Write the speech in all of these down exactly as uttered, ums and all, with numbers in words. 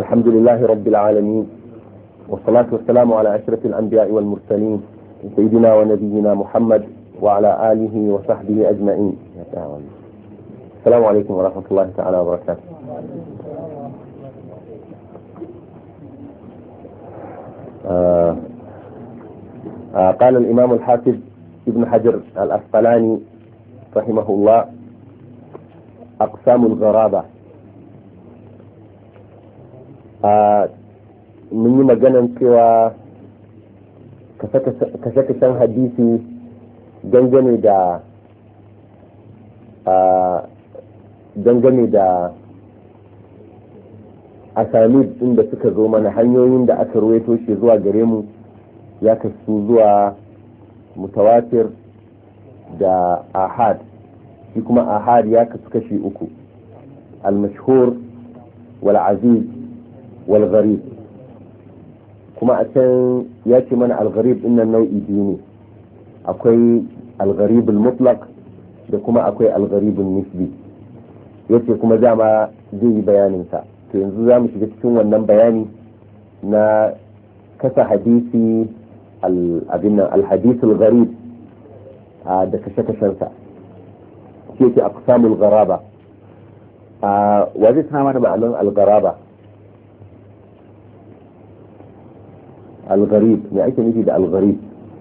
الحمد لله رب العالمين، والصلاة والسلام على أشرف الأنبياء والمرسلين سيدنا ونبينا محمد وعلى آله وصحبه أجمعين. السلام عليكم ورحمة الله تعالى وبركاته. آه آه قال الإمام الحافظ ابن حجر الأسقلاني رحمه الله: أقسام الغرابة. mun yi maganan cewa kashe-kashen hadisi dangane da dangane da asanid din da suka zo mana, hanyoyin da aka ruwaito shi zuwa gare mu ya kasu zuwa mutawatir da ahad. shi kuma ahad ya kasu kashi uku: al-mashhur wal-aziz wal-gharib. kuma a can ya ce mana al-gharib din nan nau'i biyu ne, akwai al-gharib al-mutlaq da kuma akwai al-gharib al-nisbi. yace kuma dama zai yi bayanin sa, to yanzu zamu shiga cikin wannan bayani na kasa hadisi al-abin nan al-hadith al-gharib da kashe-kashen sa. yace aqsamul gharaba. wa zai tana mana ma'anar al-gharaba? الغريب ما أيك نجي ده الغريب.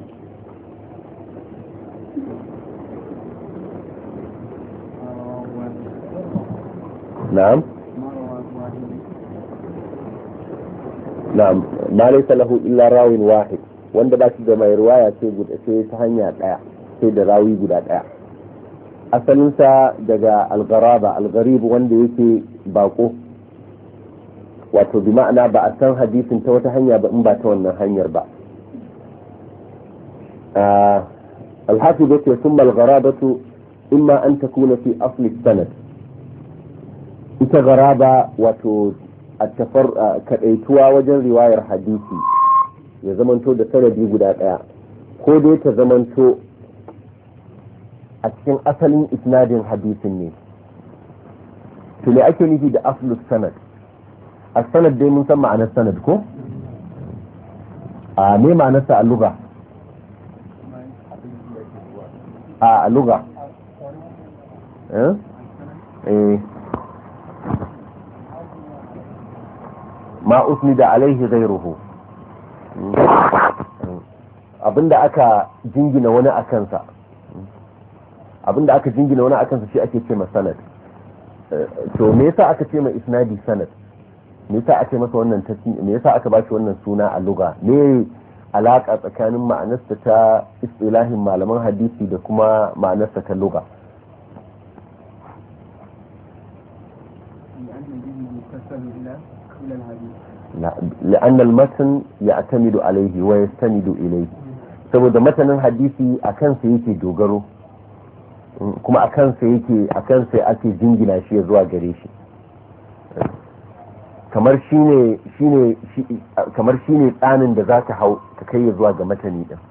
نعم نعم ما ليس له إلا راوي واحد، wanda ba shi da mai riwaya sai guda sai ta hanya daya, sai da rawi guda daya. asalin sa daga al-gharaba, al-gharib wanda yake bako, wato bi ma'ana ba a san hadisin ta wata hanya ba in ba ta wannan hanyar ba. al-hafiz yake thumma al-gharabatu imma an takuna fi asli sanad. ita gharaba wato at-tafar kadaituwa wajen riwayar hadisi ya zamanto da sanadi guda daya, ko dai ta zamanto a cikin asalin isnadin hadisin ne. to me ake nufi da aslu sanad? السند دي من سمع عن السند كو آه مي معنى اللغة آه اللغة اه ايه ما أسند عليه غيره. abinda aka jingina wani akansa abinda aka jingina wani akansa shi ake ce ma sanad. to me yasa aka ce ma isnadi sanad? me yasa ake masa wannan tafi me yasa aka bashi wannan suna a lugha? me alaka tsakanin ma'anarsa ta istilahin malaman hadisi da kuma ma'anarsa ta lugha? لأن المتن يعتمد عليه ويستند إليه. saboda matanin hadisi akan sa yake dogaro, kuma akan sa yake akan sa ake jingina shi zuwa gare shi. kamar shine shine kamar shine tsanin da zaka hau ka kai zuwa ga matani din.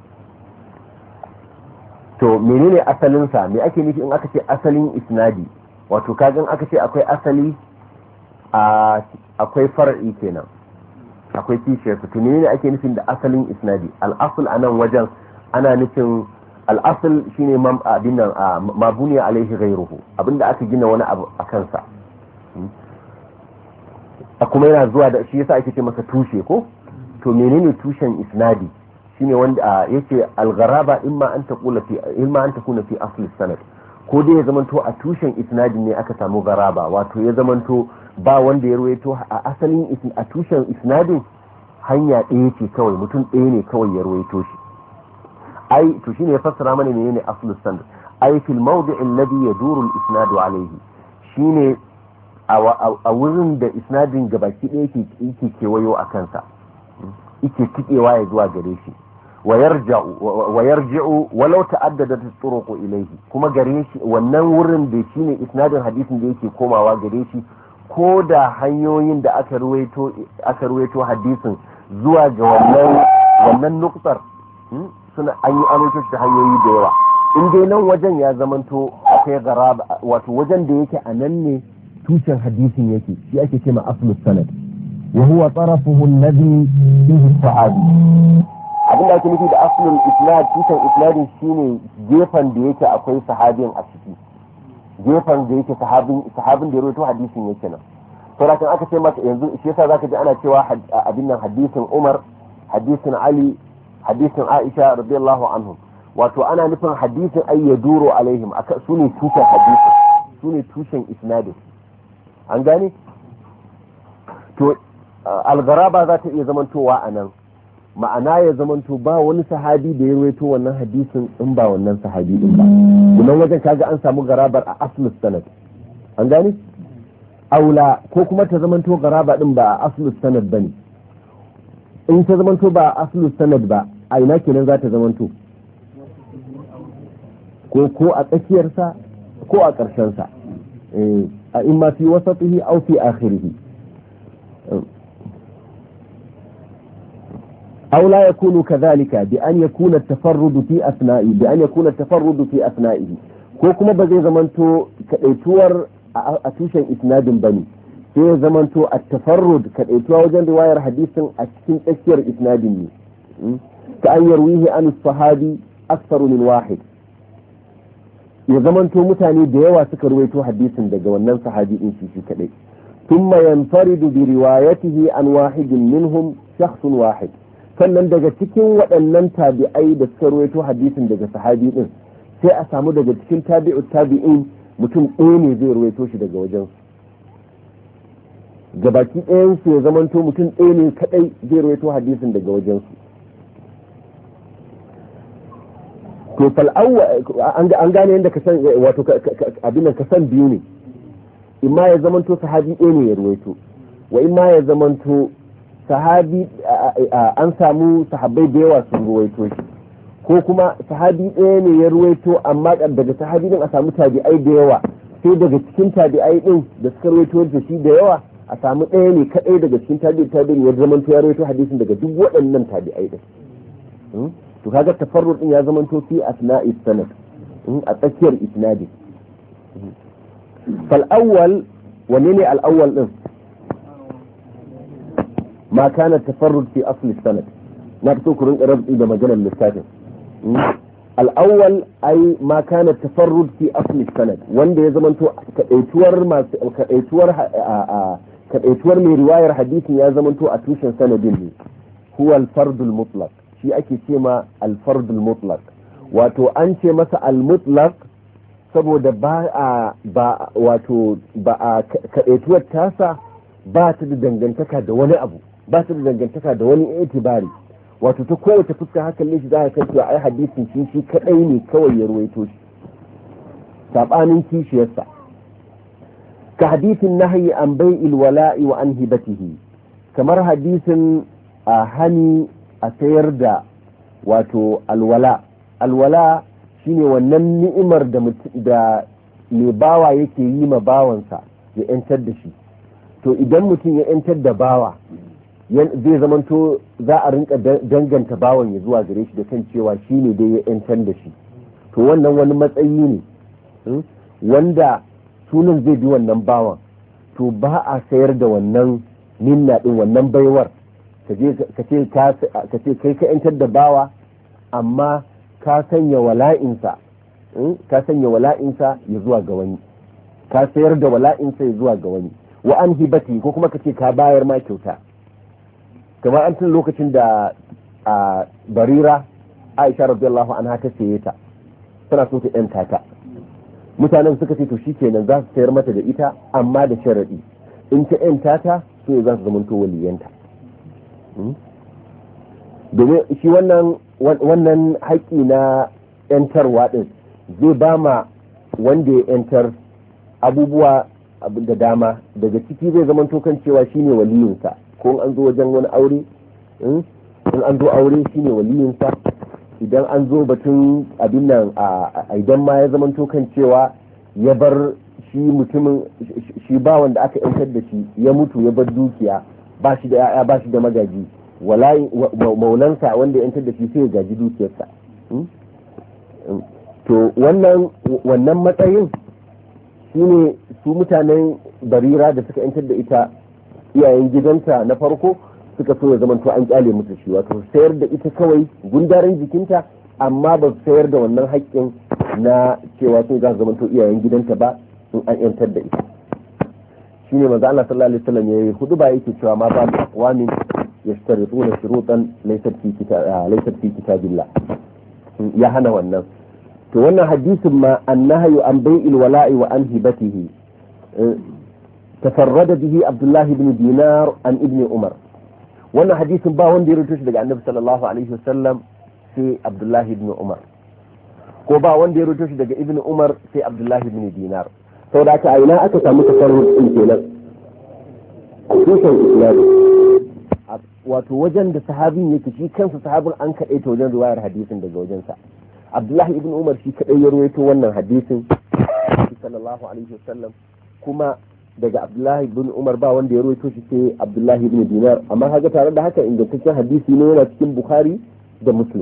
to menene asalin sa? me ake nufi in aka ce asalin isnadi? wato kagan aka ce akwai asali a akwai far'i kenan, akwai kishiyar. to menene ake nufin da asalin isnadi? al-asl anan wajen ana nufin al-asl shine abin nan mabuni alaihi ghayruhu, abinda aka gina wani abu akan sa. a kuma yana zuwa da shi yasa ake ce masa tushe ko? to menene tushen isnadi? shine wanda yake al-gharaba imma an taqula fi imma an takuna fi asli sanad, ko dai ya zamanto a tushen isnadin ne aka samu gharaba, wato ya zamanto ba wanda ya ruwaito a asalin a tushen isnadin hanya ɗaya ce kawai, mutum ɗaya ne kawai ya ruwaito shi. ai to shine ya fassara mana menene asli sanad. ai fil mawdi' alladhi yaduru al-isnadu alayhi, shine a wurin da isnadin gabaki ɗaya yake kewayo a kansa, yake tikewa ya zuwa gare shi. wa yarji'u walau ta'addadat turuqu ilayhi, kuma gare shi wannan wurin da shine isnadin hadisin da yake komawa gare shi, ko da hanyoyin da aka ruwaito aka ruwaito hadisin zuwa ga wannan wannan nuktar suna an yi amince da hanyoyi da yawa. in dai nan wajen ya zamanto akwai garaba, wato wajen da yake a nan ne tushen hadisin yake, shi ake ce ma aslus sanad. وهو طرفه الذي فيه الصحابي. abinda ake nufi da aslul isnad tushen isnadin shine gefen da yake akwai sahabin a ciki, gefen da yake sahabin sahabin da ya rawaito hadisin yake nan. to da kan aka ce maka yanzu shi yasa zaka ji ana cewa abin nan hadisin Umar, hadisin Ali, hadisin Aisha radiyallahu anhum, wato ana nufin hadisin ay yaduru alaihim aka sune tushen hadisin, sune tushen isnadin, an gane. to al-gharaba za ta iya zamantowa a nan, ma'ana ya zamanto ba wani sahabi da ya rawaito wannan hadisin in ba wannan sahabi din ba, kuma wajen kaga an samu garabar a aslus sanad, an gane. aula ko kuma ta zamanto garaba din ba a aslus sanad bane, in ta zamanto ba a aslus sanad ba a ina kenan za ta zamanto, ko ko a tsakiyarsa ko a ƙarshen sa, a imma fi wasatihi aw fi akhirih. أو لا يكون كذلك بأن يكون التفرد في أثنائه بأن يكون التفرد في أثنائه كوكما بزي زمانتو كأيتور أتوشن إسناد بني في زمانتو التفرد كأيتور وجن رواية حديث أتكين أكثر إسناد بني كأن يرويه عن الصحابي أكثر من واحد. ya zamanto mutane da yawa suka ruwaito hadisin daga wannan sahabi din shi shi kadai, thumma yanfaridu bi riwayatihi an wahidin minhum shakhsun wahid, sannan daga cikin waɗannan tabi'ai da suka ruwaito hadisin daga sahabi din sai a samu daga cikin tabi'ut tabi'in mutum ɗaya ne zai ruwaito shi daga wajen su, gabaki ɗayan su ya zamanto mutum ɗaya ne kadai zai ruwaito hadisin daga wajen su. to fal an gane yadda ka san wato abin da ka san biyu ne, imma ya zamanto sahabi ɗaya ne ya ruwaito, wa imma ya zamanto sahabi an samu sahabbai da yawa sun ruwaito shi, ko kuma sahabi ɗaya ne ya ruwaito amma daga sahabi din a samu tabi'ai da yawa, sai daga cikin tabi'ai din da suka ruwaito da shi da yawa a samu ɗaya ne kadai daga cikin tabi'ai tabi'in ya zamanto ya ruwaito hadisin daga duk waɗannan tabi'ai din. to kaga tafarrud din ya zama to fi asna'i sanad, a tsakiyar isnadi. fal awwal wanne ne al awwal din ma kana tafarrud fi asli sanad, na fito ku rinka rabbi da maganar littafin. al awwal ai ma kana tafarrud fi asli sanad, wanda ya zama to kadaituwar masu kadaituwar kadaituwar mai riwayar hadisin ya zama to a tushen sanadin ne, huwa al fardul mutlaq, shi ake ce ma alfardul mutlaq. wato an ce masa al-mutlaq saboda ba a ba wato ba a kadaituwar tasa ba ta da dangantaka da wani abu, ba ta da dangantaka da wani itibari, wato ta kowace fuska haka ne shi za ka kai ai hadisin shi shi kadai ne kawai ya ruwaito shi, sabanin kishiyarsa ka hadisin nahyi an bai'il wala'i wa an hibatihi, kamar hadisin a hani a sayar da wato alwala. alwala shine wannan ni'imar da da mai bawa yake yi ma bawansa ya yantar da shi, to idan mutum ya yantar da bawa zai zamanto za a rinka danganta bawan ya zuwa gare shi da kan cewa shine dai ya yantar da shi, to wannan wani matsayi ne wanda sunan zai bi wannan bawan, to ba a sayar da wannan minna din, wannan baiwar ka ce kai ka yantar da bawa amma ka sanya wala'insa ka sanya wala'insa ya zuwa ga wani, ka sayar da wala'insa ya zuwa ga wani. wa an hibati ko kuma ka ce ka bayar ma kyauta, kamar an tun lokacin da a barira Aisha radiyallahu anha ta saye ta, tana so ta yanta ta, mutanen suka ce to shikenan za su sayar mata da ita amma da sharadi in ta yanta ta so za su zamanto waliyanta. domin shi wannan wannan haƙƙi na yantarwa din zai ba ma wanda ya yantar abubuwa da dama, daga ciki zai zama tokan cewa shine waliyinsa, ko an zo wajen wani aure in an zo aure shine waliyinsa, idan an zo batun abin nan a idan ma ya zama tokan cewa ya bar shi mutumin shi ba wanda aka yantar da shi ya mutu ya bar dukiya, ba shi da ya'ya ba shi da magaji, maulansa wanda yantar da shi sai ya gaji dukiyarsa. to wannan wannan matsayin shine su mutanen barira da suka yantar da ita iyayen gidanta na farko suka so ya zamanto an kyale musu shi, wato sayar da ita kawai gundarin jikinta amma ba su sayar da wannan haƙƙin na cewa sun za su zamanto iyayen gidanta ba in an yantar da ita. shine manzo Allah sallallahu alaihi wasallam yayi huduba yake cewa ma ba aqwamin yashtarituna shurutan laysat fi kitab laysat fi kitabillah, ya hana wannan. to wannan hadisin ma annahyu an bai'il wala'i wa an hibatihi tafarrada bihi Abdullah ibn Dinar an ibn Umar. wannan hadisin ba wanda ya rubuta shi daga Annabi sallallahu alaihi wasallam sai Abdullah ibn Umar, ko ba wanda ya rubuta shi daga Ibn Umar sai Abdullah ibn Dinar. sau da aka aina aka samu tafarrud din kenan a tushen islami, wato wajen da sahabin yake shi kansa sahabin an kaɗai ta wajen riwayar hadisin daga wajensa. Abdullahi ibn Umar shi kaɗai ya rawaito wannan hadisin sallallahu alaihi wasallam, kuma daga Abdullahi ibn Umar ba wanda ya rawaito shi sai Abdullahi ibn Dinar, amma haka tare da haka ingantaccen hadisi ne yana cikin Bukhari da Muslim.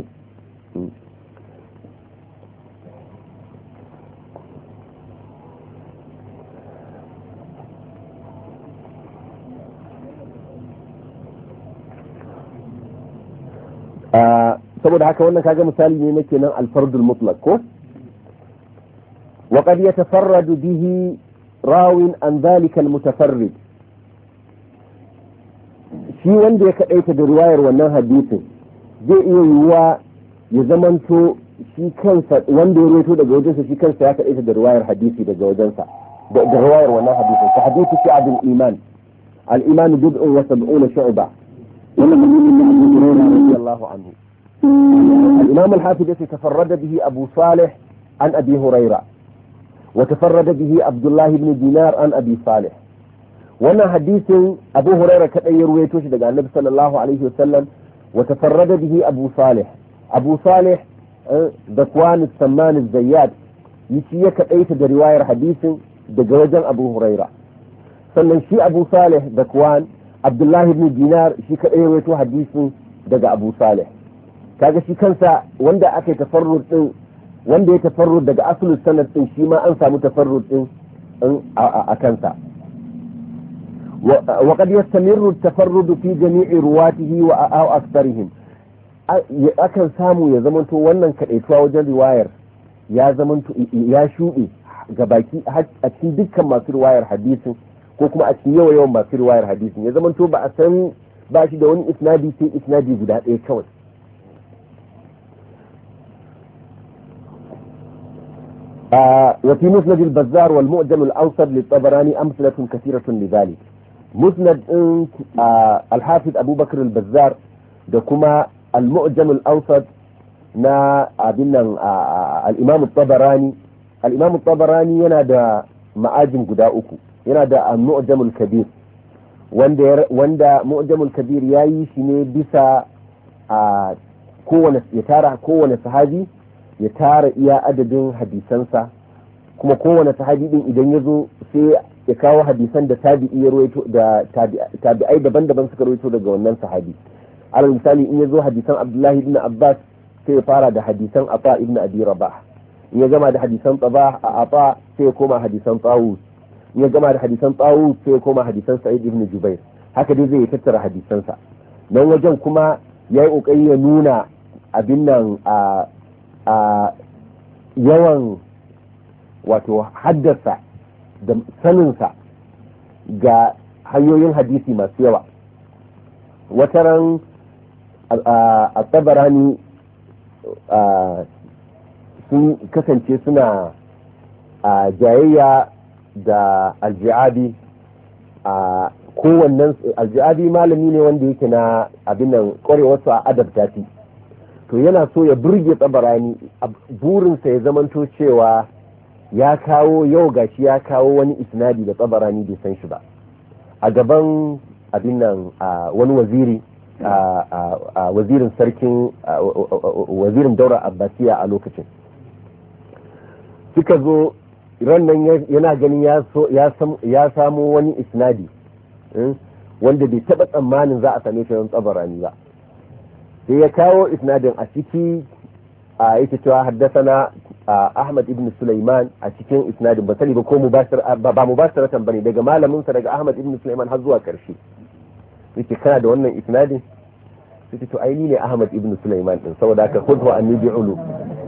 saboda haka wannan kaga misali ne nake nan alfardul mutlaq ko wa qad yatafarradu bihi rawin an dhalika almutafarrid, shi wanda ya kadaita da riwayar wannan hadisin zai iya yiwuwa ya zamanto shi kansa wanda ya rawaito daga wajensa shi kansa ya kadaita da riwayar hadisi daga wajensa da riwayar wannan hadisin. ta hadisi fi abul iman al-iman bid'un wa sab'una shu'ba, wannan hadisin da Abu Hurairah radiyallahu anhu. الإمام الحافظ تفرد به أبو صالح عن أبي هريرة، وتفرد به عبد الله بن دينار عن أبي صالح. وانا حديث أبو هريرة كأي يرويتوش دقاء النبي صلى الله عليه وسلم، وتفرد به أبو صالح. أبو صالح ذكوان السمان الزيات يشي كأي تدى رواية حديث دقاء أبو هريرة. sannan shi Abu Salih Dakwan Abdullahi ibn Dinar shi kadai ya rawaito hadisin daga Abu Salih. kaga shi kansa wanda aka yi tafarrud din wanda ya tafarrud daga aslul sanad din shi ma an samu tafarrud din a kansa. wa qad yastamirru at-tafarrud fi jami'i ruwatihi wa aw aktharihim, akan samu ya zamanto wannan kadaituwa wajen riwayar ya zamanto ya shuɗe ga baki a cikin dukkan masu riwayar hadisin ko kuma a cikin yawa yawan masu riwayar hadisin, ya zamanto ba a san ba shi da wani isnadi sai isnadi guda ɗaya kawai. آه وفي مسند البزار والمعجم الأوسط للطبراني أمثلة كثيرة لذلك. مسند آه الحافظ أبو بكر البزار دكما المعجم الأوسط نا أبنا آه الإمام الطبراني. الإمام الطبراني ينادى معاجم قداؤكو، ينادى المعجم الكبير، wanda mu'jamul kabir yayi shi ne bisa a kowane ya tara kowane sahabi ya tara iya adadin hadisansa, kuma kowane sahabi din idan ya zo sai ya kawo hadisan da tabi'i ya rawaito da tabi'ai daban-daban suka rawaito daga wannan sahabi. alal misali in ya zo hadisan Abdullahi ibn Abbas sai ya fara da hadisan Ata ibn Abi Rabah, in ya gama da hadisan Tabah a Ata sai ya koma hadisan Tawus, in ya gama da hadisan Tawus sai ya koma hadisan Sa'id ibn Jubair. haka dai zai tattara hadisansa nan wajen. kuma ya yi ƙoƙari ya nuna abin nan a a yawan wato haddasa da saninsa ga hanyoyin hadisi masu yawa. wataran a Tabarani sun kasance suna a jayayya da Al-Ji'abi. a kowannen Al-Ji'abi malami ne wanda yake na abin nan ƙwarewarsu a adabta shi, to yana so ya burge Tabarani, burinsa ya zamanto cewa ya kawo yau gashi ya kawo wani isnadi da Tabarani bai san shi ba a gaban abin nan wani waziri a wazirin sarkin wazirin daura abbasiya a lokacin. suka zo ran nan yana ganin ya samu wani isnadi wanda bai taɓa tsammanin za a same shi don Tabarani ba, sai ya kawo isnadin a ciki a yake cewa haddasana Ahmad ibn Sulaiman a cikin isnadin, ba sani ba ko mubashir ba mubashiratan bane daga malamin sa daga Ahmad ibn Sulaiman har zuwa karshe. yake kana da wannan isnadin sai to ai ni ne Ahmad ibn Sulaiman din saboda haka khudhu anni bi'ulu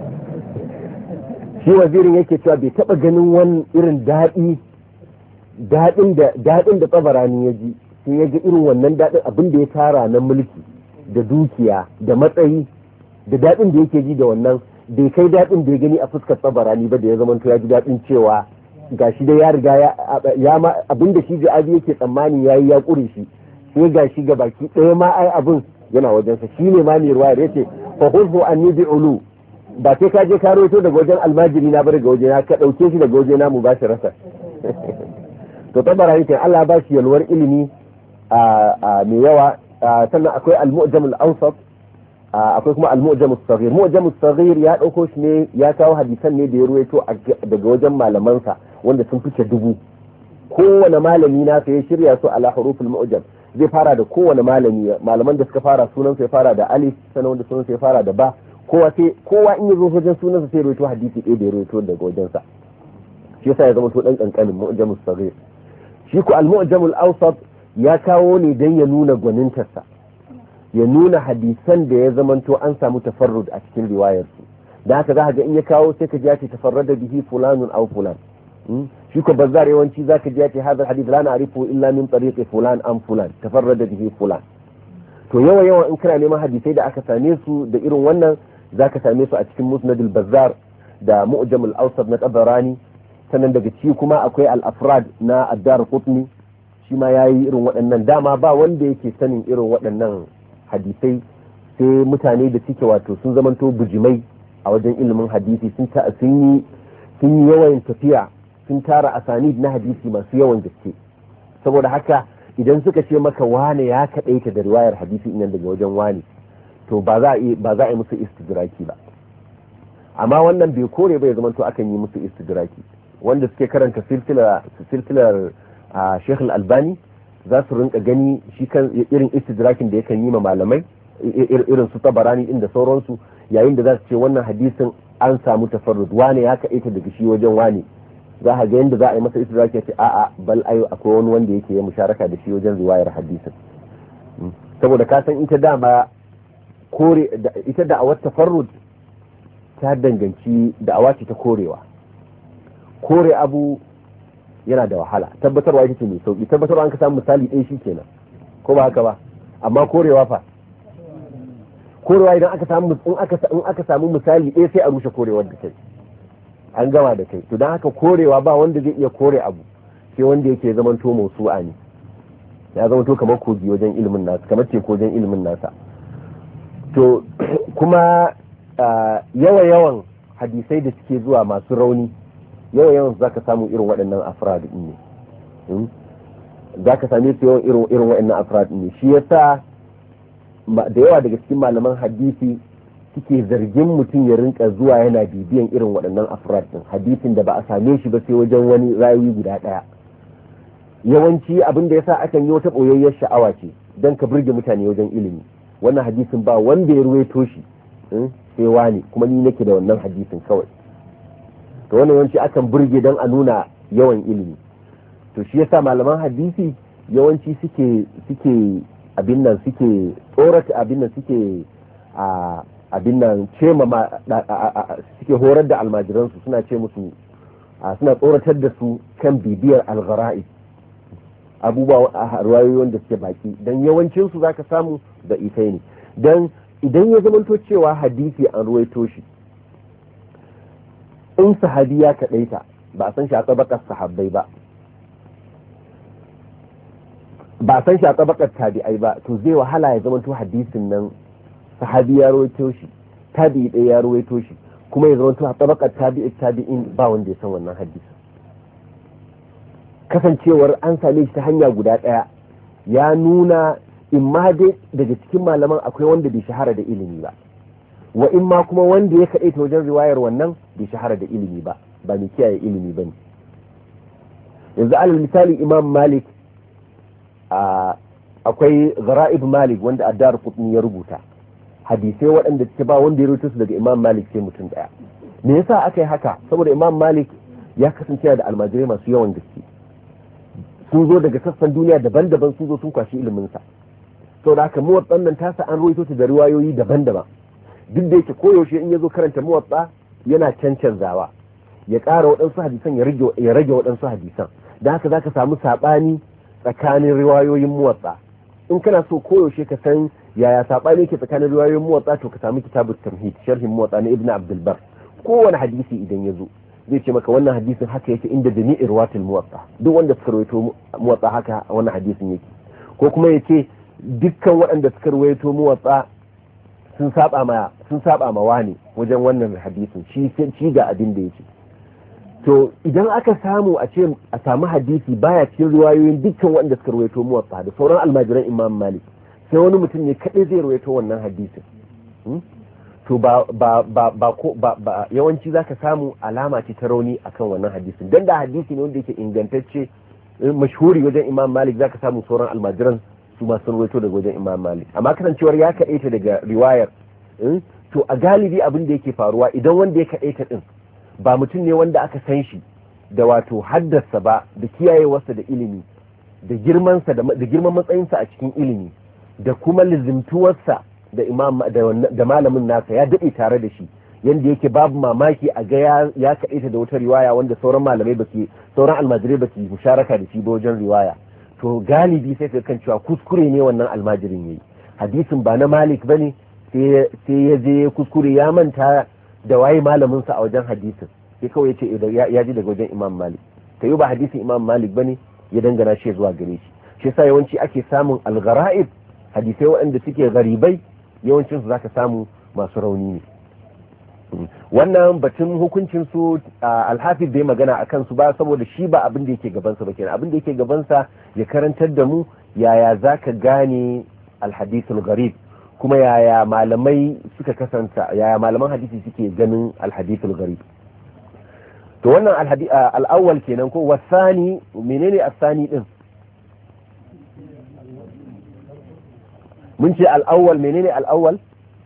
shi wazirin yake cewa bai taba ganin wani irin daɗi daɗin da daɗin da Tabarani ya ji sai ya ga irin wannan daɗin abin da ya tara na mulki da dukiya da matsayi da daɗin da yake ji da wannan bai kai daɗin da ya gani a fuskar Tabarani ba da ya zama to ya ji daɗin cewa gashi da ya riga ya ma abin da shi Ja'abi yake tsammani yayi ya ƙure shi sai gashi ga baki ɗaya ma ai abin yana wajensa shi ne ma mai ruwa yace fa khudhu anni bi'ulu ba sai ka je ka rawaito daga wajen almajiri na bar daga wajena ka dauke shi daga wajena mu ba shi rasa to Tabarani kai Allah ba shi yalwar ilimi a mai yawa sannan akwai al-mu'jam al-awsat akwai kuma al-mu'jam as-saghir mu'jam as-saghir ya dauko shi ne ya kawo hadisan ne da ya ruwaito daga wajen malamansa wanda sun fice dubu kowane malami na sai ya shirya su ala huruful mu'jam zai fara da kowane malami malaman da suka fara sunan sai fara da alif sannan wanda sunan sai fara da ba kowa sai kowa in yazo wajen sunan sa sai ruwaito hadisi ɗaya da ya ruwaito daga wajen sa shi yasa ya zama to dan kankanin mu'jam as-saghir shi ko al-mu'jam al-awsat ya kawo ne dan ya nuna gwanintarsa ya nuna hadisan da ya zamanto an samu tafarrud a cikin riwayar su da haka za ka ga in ya kawo sai ka ji ya ce tafarrada bihi fulanun aw fulan shi ko bazzar yawanci za ka ji ya ce hadha hadith la na'rifu illa min tariqi fulan am fulan tafarrada bihi fulan to yawa yawa in kana neman hadisai da aka same su da irin wannan za ka same su a cikin musnad al-bazzar da mu'jam al-awsat na Tabarani sannan daga ci kuma akwai al-afrad na ad-Darqutni shi ma yayi irin waɗannan dama ba wanda yake sanin irin waɗannan hadisai sai mutane da suke wato sun zamanto bujimai a wajen ilimin hadisi sun yi sun yi yawan tafiya sun tara asanid na hadisi masu yawan gaske saboda haka idan suka ce maka wane ya kaɗaita da riwayar hadisi inan daga wajen wane to ba za a yi ba za a yi musu istidraki ba amma wannan bai kore ba ya zamanto akan yi musu istidraki wanda suke karanta silsilar silsilar Sheikh Al-Albani za su rinka gani shi kan irin istidrakin da yakan yi ma malamai irin su Tabarani din da sauransu yayin da za su ce wannan hadisin an samu tafarrud wane ya kaita daga shi wajen wane za a ga yadda za a yi masa istidraki ya ce a'a bal ayo akwai wani wanda yake ya musharaka da shi wajen riwayar hadisin saboda ka san ita dama kore ita da awar tafarrud ta danganci da'awa ce ta korewa kore abu yana da wahala tabbatarwa ita ce mai sauki tabbatarwa an ka samu misali ɗaya shi kenan ko ba haka ba amma korewa fa korewa idan aka samu in aka in aka samu misali ɗaya sai a rushe korewar da kai an gama da kai to dan haka korewa ba wanda zai iya kore abu sai wanda yake zaman to mausu'a ne ya zama to kamar kogi wajen ilimin nasa kamar teku wajen ilimin nasa to kuma yawa yawan hadisai da suke zuwa masu rauni yawa yawan za ka samu irin waɗannan afrad ne za ka same su yawan irin irin waɗannan afrad ne shi yasa da yawa daga cikin malaman hadisi suke zargin mutum ya rinka zuwa yana bibiyan irin waɗannan afrad din hadisin da ba a same shi ba sai wajen wani rawi guda ɗaya yawanci abin da yasa akan yi wata ɓoyayyar sha'awa ce don ka burge mutane wajen ilimi wannan hadisin ba wanda ya ruwaito shi sai wani kuma ni nake da wannan hadisin kawai to wannan yawanci akan burge don a nuna yawan ilimi to shi yasa malaman hadisi yawanci suke suke abin nan suke tsorata abin nan suke a abin nan ce ma suke horar da almajiransu suna ce musu suna tsoratar da su kan bibiyar alghara'i abubuwa a ruwayoyin da suke baki don yawancinsu zaka samu da ifai ne don idan ya zamanto cewa hadisi an ruwaito shi in sahabi ya kaɗaita ba a san shi a tsabakar sahabbai ba ba a san shi a tsabakar tabi'ai ba to zai wahala ya zamanto hadisin nan sahabi ya ruwaito shi tabi'i ɗaya ya ruwaito shi kuma ya zamanto a tsabakar tabi'i tabi'in ba wanda ya san wannan hadisin kasancewar an same shi ta hanya guda ɗaya ya nuna in ma dai daga cikin malaman akwai wanda bai shahara da ilimi ba wa in ma kuma wanda ya kaɗai ta wajen riwayar wannan bai shahara da ilimi ba ba mai kiyaye ilimi ba ne yanzu alal misali imam malik akwai gara'ib malik wanda addar qutni ya rubuta hadisai waɗanda suke ba wanda ya rubuta su daga imam malik sai mutum ɗaya me yasa aka yi haka saboda imam malik ya kasance da almajirai masu yawan gaske sun zo daga sassan duniya daban-daban sun zo sun kwashi iliminsa saboda haka muwatsan nan tasa an ruwaito ta da riwayoyi daban-daban duk da yake koyaushe in ya zo karanta muwatsa yana cancanzawa ya ƙara waɗansu hadisan ya rage waɗansu hadisan da haka za ka samu saɓani tsakanin riwayoyin muwatsa in kana so koyaushe ka san yaya saɓani yake tsakanin riwayoyin muwatsa to ka samu kitabut tamhid sharhin muwatsa na ibn abdul bar kowane hadisi idan ya zo zai ce maka wannan hadisin haka yake inda jami'i ruwatul muwatsa duk wanda suka rawaito muwatsa haka wannan hadisin yake ko kuma yace dukkan waɗanda suka rawaito muwatsa sun saba ma sun saba ma wani wajen wannan hadisin shi shi ga abin da yake to idan aka samu a ce a samu hadisi baya cikin riwayoyin dukkan waɗanda suka rawaito muwatsa da sauran almajiran imam malik sai wani mutum ne kadai zai rawaito wannan hadisin to ba ba ba ba ko ba, ba yawanci zaka samu alama ce ta rauni akan wannan hadisin dan da hadisi ne wanda yake ingantacce mashhuri wajen imam malik zaka samu sauran almajiran su ma sun rawaito daga wajen imam malik amma kasancewar ya kaɗaita daga riwayar to a galibi abin da yake faruwa idan wanda ya kaɗaita din ba mutum ne wanda aka san shi da wato haddasa ba da kiyayewarsa da ilimi da girmansa da girman matsayinsa a cikin ilimi da kuma lizimtuwarsa da imam da malamin nasa ya daɗe tare da shi yanda yake babu mamaki a ga ya kaɗaita da wata riwaya wanda sauran malamai ba su sauran almajirai ba su musharaka da shi ba wajen riwaya to galibi sai ka kan cewa kuskure ne wannan almajirin yayi hadisin ba na malik bane sai sai ya je kuskure ya manta da waye malamin sa a wajen hadisin sai kawai yace ya ji daga wajen imam malik kai ba hadisin imam malik bane ya dangana shi zuwa gare shi shi yasa yawanci ake samun al-gharaib hadisai waɗanda suke garibai yawancin su zaka samu masu rauni ne wannan batun hukuncin su alhafiz bai magana akan su ba saboda shi ba abin da yake gaban sa ba kenan abin da yake gaban sa ya karantar da mu yaya zaka gane alhadithul gharib kuma yaya malamai suka kasanta yaya malaman hadisi suke ganin alhadithul gharib to wannan al-awwal kenan ko wasani menene asani din mun ce al-awwal menene al-awwal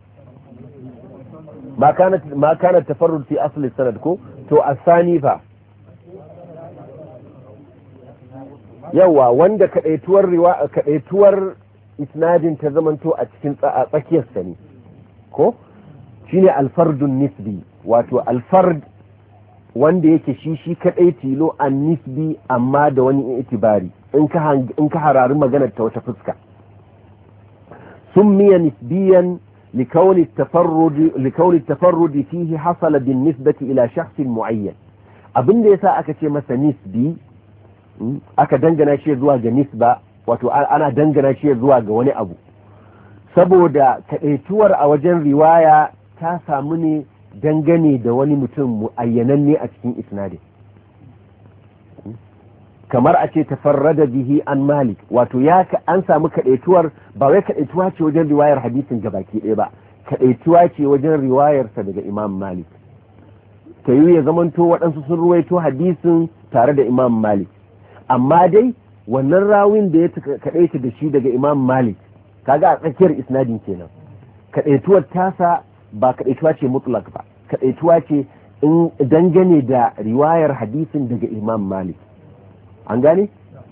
ما كانت ما كان التفرد في اصل السند كو تو الثاني فا yawa wanda kadaituwar riwa kadaituwar isnadin ta zamanto a cikin tsakiyar sani ko shine al-fardun nisbi wato al-fard wanda yake shi shi kadai tilo an nisbi amma da wani itibari in ka in ka hararin maganar ta wata fuska summiya nisbiyan لكون التفرد لكون التفرد فيه حصل بالنسبة إلى شخص معين abin da yasa aka ce masa nisbi aka dangana shi zuwa ga nisba wato ana dangana shi zuwa ga wani abu saboda kadaituwar a wajen riwaya ta samu ne dangane da wani mutum muayyananne a cikin isnadin kamar a ce tafarrada bihi an malik wato ya an samu kadaituwar ba wai kadaituwa ce wajen riwayar hadisin gabaki ɗaya ba kadaituwa ce wajen riwayarsa daga imam malik ta yi ya zamanto waɗansu sun ruwaito hadisin tare da imam malik amma dai wannan rawin da ya kadaita da shi daga imam malik kaga a tsakiyar isnadin kenan kadaituwar tasa ba kadaituwa ce mutlak ba kadaituwa ce in dangane da riwayar hadisin daga imam malik an gane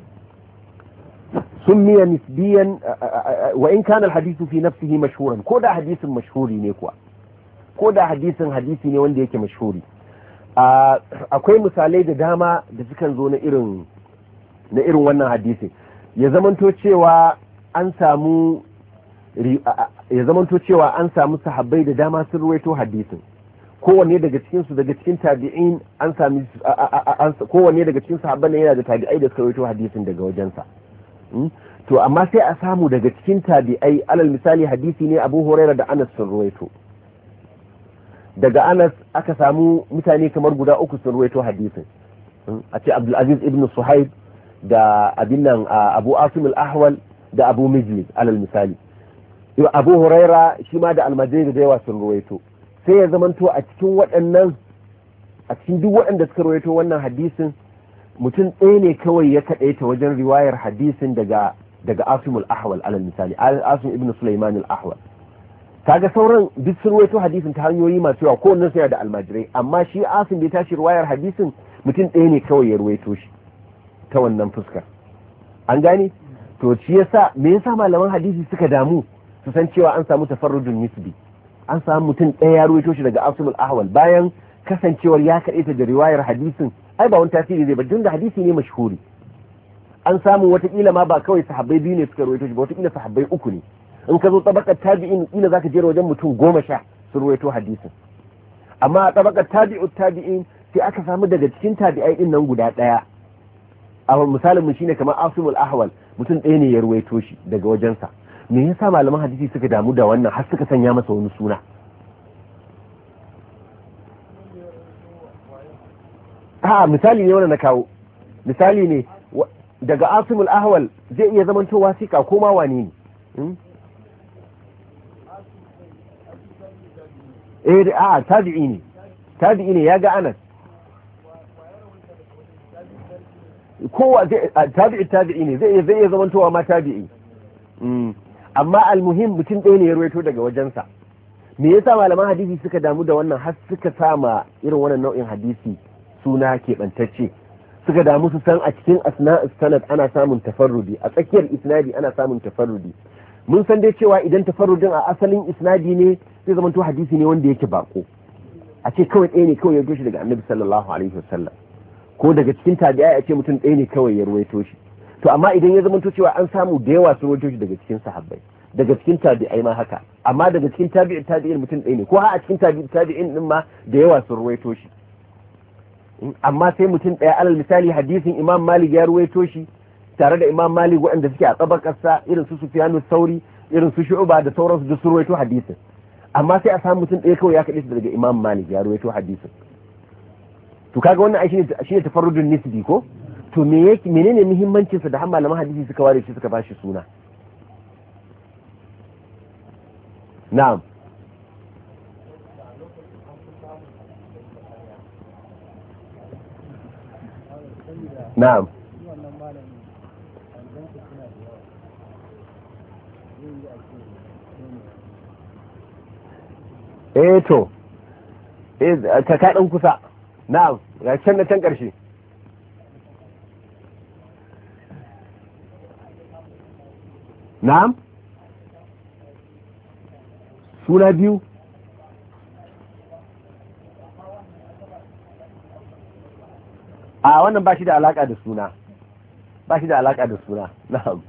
سمي نسبيا وإن كان الحديث في نفسه مشهورا كودا حديث مشهوري نيكوا كودا حديث حديثي ne wanda yake mashhuri akwai misalai da dama da sukan zo na irin na irin wannan hadisi ya zamanto cewa an samu ya zamanto cewa an samu sahabbai da dama sun ruwaito hadisin kowanne daga cikin su daga cikin tabi'in an sami kowanne daga cikin sahabban yana da tabi'ai da suka ruwaito hadisin daga wajensa to amma sai a samu daga cikin tabi'ai alal misali hadisi ne Abu Hurairah da Anas sun ruwaito daga Anas aka samu mutane kamar guda uku sun ruwaito hadisin a ce Abdul Aziz ibn Suhaib da abin nan Abu Asim al-Ahwal da Abu Mijlis alal misali Abu Hurairah shi ma da almajiri da yawa sun ruwaito sai ya zamanto a cikin waɗannan a cikin duk waɗanda suka ruwaito wannan hadisin mutum ɗaya ne kawai ya kaɗaita wajen riwayar hadisin daga daga Asim al-Ahwal alal misali Asim ibn Sulaiman al-Ahwal kaga sauran duk sun ruwaito hadisin ta hanyoyi masu yawa kowanne sai da almajirai amma shi Asim da ya tashi riwayar hadisin mutum ɗaya ne kawai ya ruwaito shi ta wannan fuskar an gane to shi yasa me yasa malaman hadisi suka damu su san cewa an samu tafarrudun nisbi, an samu mutum ɗaya ya ruwaito shi daga Asim al-Ahwal bayan kasancewar ya kaɗaita da riwayar hadisin, ai ba wani tasiri zai ba, tun da hadisi ne mashhuri. An samu watakila ma ba kawai sahabbai biyu ne suka ruwaito shi ba, watakila sahabbai uku ne. In ka zo tabakar tabi'in kila zaka jera wajen mutum goma sha su ruwaito hadisin. Amma a tabakar tabi'u tabi'in sai aka samu daga cikin tabi'ai din nan guda ɗaya. A misalin mu shine kamar Asim al-Ahwal, mutum ɗaya ne ya ruwaito shi daga wajensa. Me yasa malaman hadisi suka damu da wannan har suka sanya masa wani suna? Ha, misali ne wannan na kawo. Misali ne daga Asim al-Ahwal zai iya zamantowa sika ko ma wane ne? Eh, a tabi'i ne. Tabi'i ne ya ga Anas. Kowa tabi'i tabi'i ne zai iya zamantowa ma tabi'i. Amma almuhim mutum ɗaya ne ya ruwaito daga wajensa. Me yasa malaman hadisi suka damu da wannan har suka sama irin wannan nau'in hadisi suna keɓantacce, suka damu su san a cikin asna'is sanad ana samun tafarrudi, a tsakiyar isnadi ana samun tafarrudi. Mun san dai cewa idan tafarrudin a asalin isnadi ne zai zama to hadisi ne wanda yake bako, a ce kawai ɗaya ne kawai ya shi daga annabi sallallahu alaihi wasallam, ko daga cikin tabi'ai a ce mutum ɗaya ne kawai ya ruwaito shi. To amma idan ya zama to cewa an samu da yawa sun ruwaito shi daga cikin sahabbai, daga cikin tabi'ai ma haka, amma daga cikin tabi'i tabi'in mutum ɗaya ne, ko a cikin tabi'i tabi'in din ma da yawa sun ruwaito shi. Amma sai mutum ɗaya, alal misali hadisin Imam Malik ya ruwaito shi tare da Imam Malik waɗanda suke a tsabakarsa irin su Sufyanu Sauri, irin su Shu'ba da sauransu duk sun ruwaito hadisin. Amma sai a samu mutum ɗaya kawai ya kaɗe daga Imam Malik ya ruwaito hadisin. To kaga wannan ai shine shine tafarrudun nisbi ko? To me yake menene muhimmancin sa da har malaman hadisi suka ware shi suka bashi suna? Na'am. Na'am. Eh to, eh ka kaɗan kusa. Na'am, ga can na can ƙarshe. Na'am? Suna biyu? A wannan ba shi da alaƙa da suna. Ba shi da alaƙa da suna. Na'am.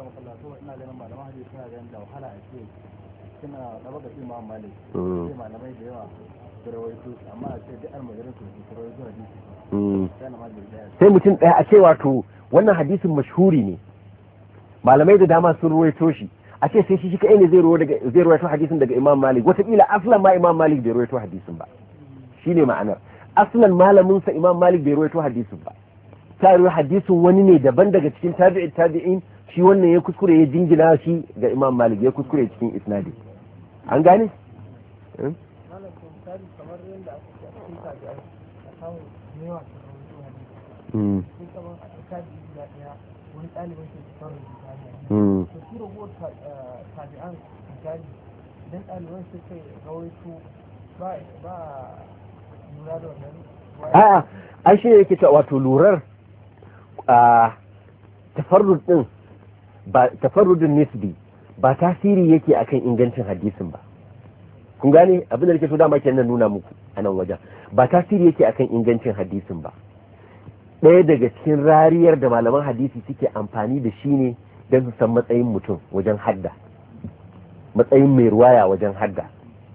Sai mutum ɗaya a ce wato wannan hadisin mashhuri ne, malamai da dama sun ruwaito shi, a ce sai shi shi kaɗai ne zai ruwaito hadisin daga Imam Malik, wataƙila aslan ma Imam Malik bai ruwaito hadisin ba, shi ne ma'anar. Aslan malaminsa Imam Malik bai ruwaito hadisin ba, ta ruwa hadisin wani ne daban daga cikin tabi'in tabi'in, shi wannan ya kuskure ya jingina shi ga Imam Malik, ya kuskure cikin isnadi. An gane? A'a, ai shi ne yake cewa wato lurar a tafarrud din ba tafarrudin nisbi ba tasiri yake akan ingancin hadisin ba. Kun gane abin da nake so dama kenan nuna muku a nan wajen, ba tasiri yake akan ingancin hadisin ba. Ɗaya daga cikin rariyar da malaman hadisi suke amfani da shi ne don su san matsayin mutum wajen hadda, matsayin mai ruwaya wajen hadda.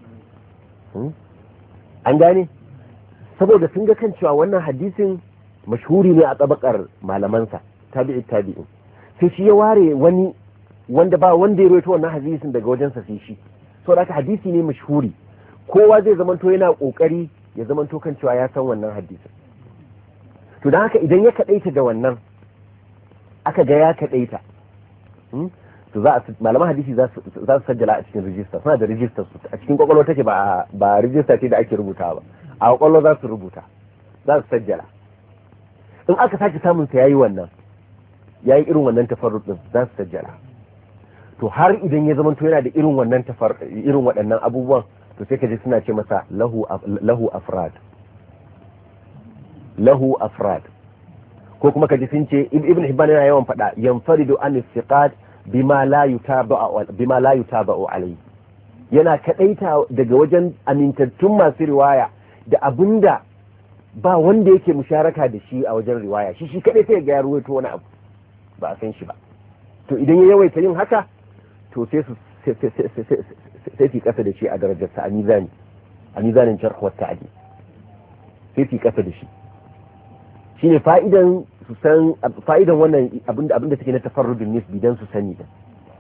An gane? Saboda sun ga kan cewa wannan hadisin mashhuri ne a tsabakar malamansa, tabi'i tabi'in. Sai shi ya ware wani wanda ba wanda ya rawaito wannan hadisin daga wajensa sai shi. Saboda haka hadisi ne mashhuri. Kowa zai zamanto yana kokari ya zamanto kan cewa ya san wannan hadisin. To dan haka idan ya kadaita da wannan aka ga ya kadaita, to za a malaman hadisi za su sajjala a cikin rijista, suna da rijistar su a cikin kwakwalwa take, ba ba rijista ce da ake rubuta ba, a kwakwalwa za su rubuta, za su sajjala. In aka sake samun sa yayi wannan yayi irin wannan tafarrud din, za su sajjala. To har idan ya zama to yana da irin wannan tafar irin waɗannan abubuwan, to sai ka ji suna ce masa lahu lahu afrad lahu afrad ko kuma kaji sun ce ibn hibban yana yawan faɗa yanfaridu an istiqat bima la yutaba'u bima la yutaba'u alayhi, yana kadaita daga wajen amintattun masu riwaya da abinda ba wanda yake musharaka da shi a wajen riwaya, shi shi kadai sai ga ya ruwaito wani abu ba a san shi ba. To idan ya yawaita yin haka to sai su sai fi kasa da shi a darajar sa a mizani a mizanin jarh wa ta'dil, sai fi kasa da shi. Shine fa'idan su san fa'idan wannan abinda abinda take na tafarrudun nisbi dan su sani da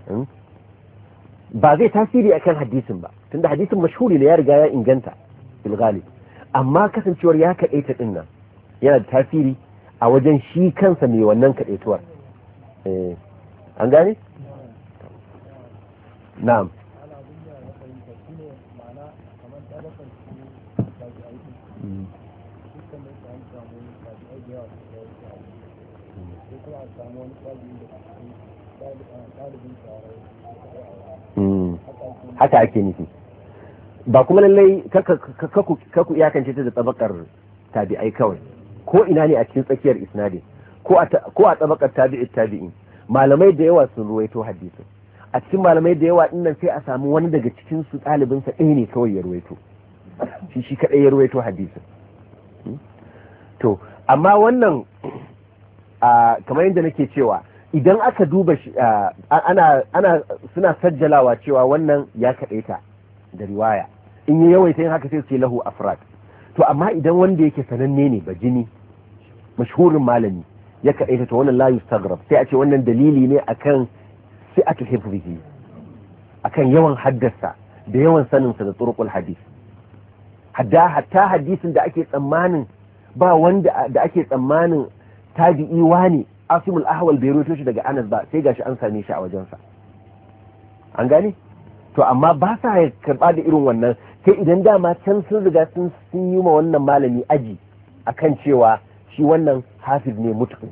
ba zai tasiri akan hadisin ba, tunda hadisin mashhuri ne ya riga ya inganta bil ghalib, amma kasancewar ya kadaita din nan yana da tasiri a wajen shi kansa mai wannan kadaituwar. eh an gane? na'am. haka ake nufi, ba kuma lallai kaku iyakance ta da tsabakar tabi'ai kawai, ko ina ne a cikin tsakiyar isnadin ko a tsabakar tabi'in tabi'in malamai da yawa sun ruwaito hadisin. A cikin malamai da yawa dinnan sai a samu wani daga cikin su ɗalibinsa ɗaya ne kawai ya ruwaito, shi shi kaɗai ya ruwaito hadisin. To amma wannan kamar yadda nake cewa idan aka duba shi ana ana suna sajjalawa cewa wannan ya kaɗaita da riwaya, in yi yawaita yin haka sai su ce lahu afrad. To amma idan wanda yake sananne ne ba jini mashhurin malami ya kaɗaita to wannan la yustagrab, sai a ce wannan dalili ne akan si'atu hifzihi, akan yawan haddasa da yawan saninsa da turuqul hadith. Hadda hatta hadisin da ake tsammanin ba wanda da ake tsammanin tabi'i wani Asimul Ahwal bai rawaito shi daga Anas ba, sai gashi an same shi a wajensa. An gane? To amma ba sa karba da irin wannan, sai idan dama can sun riga sun sun yi ma wannan malami aji akan cewa shi wannan hafiz ne mutqin.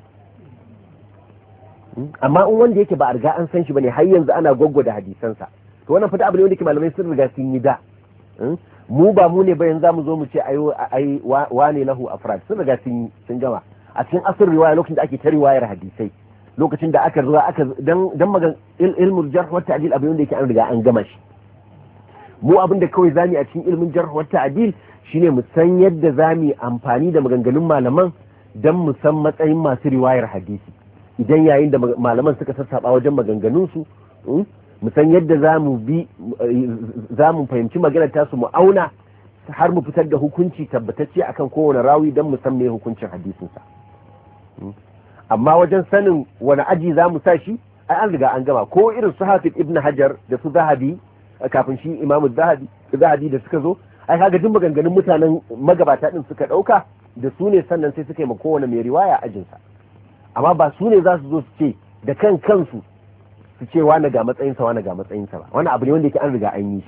Amma in wanda yake ba a riga an san shi bane har yanzu ana gwaggwada hadisansa, to wannan fata abu ne wanda ke malamai sun riga sun yi da. Mu ba mu ne ba yanzu zamu zo mu ce ai ai wane lahu afrad, sun riga sun sun gama a cikin asir riwaya lokacin da ake ta riwayar hadisai, lokacin da aka zuwa aka dan dan magan ilmul jarh wa ta'dil abin wanda yake an riga an gama shi. Mu abin da kawai zamu a cikin ilmin jarh wa ta'dil shine mu san yadda zamu amfani da maganganun malaman dan mu san matsayin masu riwayar hadisi. Idan yayin da malaman suka sassaba wajen maganganun su, mu san yadda zamu bi zamu fahimci maganar tasu mu auna har mu fitar da hukunci tabbatacce akan kowane rawi dan mu san me hukuncin hadisin sa. Amma wajen sanin wani aji za mu sa shi ai an riga an gama, ko irin su Hafiz Ibn Hajar da su Zahabi kafin shi Imam Zahabi Zahabi da suka zo ai kaga duk maganganun mutanen magabata din suka dauka da su ne sannan sai suka yi ma kowane mai riwaya ajin sa. Amma ba su ne za su zo su ce da kan kansu su ce wani ga matsayin sa wani ga matsayin sa ba, wannan abu ne wanda yake an riga an yi shi.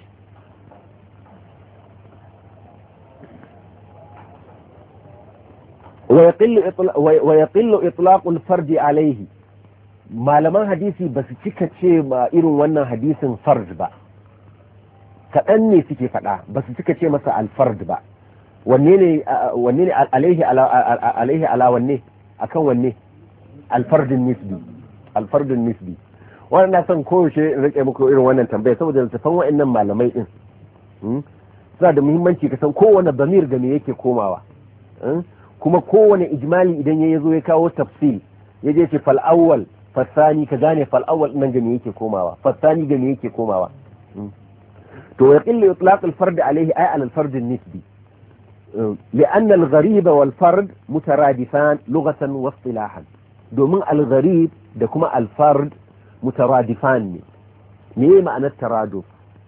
ويقل إطلاق الفرد عليه malaman hadisi ba su cika ce ma irin wannan hadisin fard ba, kaɗan ne suke faɗa, ba su cika ce masa alfard ba. Wanne ne wanne ne alaihi ala alaihi ala wanne akan wanne alfardun nisbi alfardun nisbi. Wannan na son koyaushe in rike muku irin wannan tambaya saboda littafan wa'annan malamai din suna da muhimmanci ka san kowane damir ga me yake komawa, kuma kowane ijmali idan ya zo ya kawo tafsil ya je ce fal awwal fasani ka gane fal awwal nan ga me yake komawa, fasani ga me yake komawa. to ya qillu itlaq al fard alayhi ay al fard al nisbi لأن الغريب والفرد مترادفان لغة واصطلاحا. domin al gharib da kuma al fard mutaradifan ne. me ma'anar taraduf?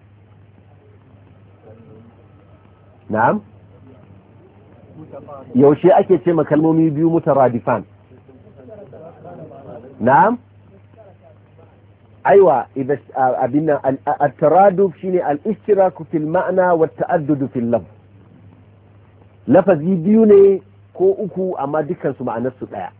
na'am, yaushe ake ce ma kalmomi biyu mutaradifan? na'am, aiwa idan abinna at-taraduf shine al-ishtiraku fil ma'na wa at-ta'addud fil lafz. lafazi biyu ne ko uku amma dukkan su ma'anar su daya,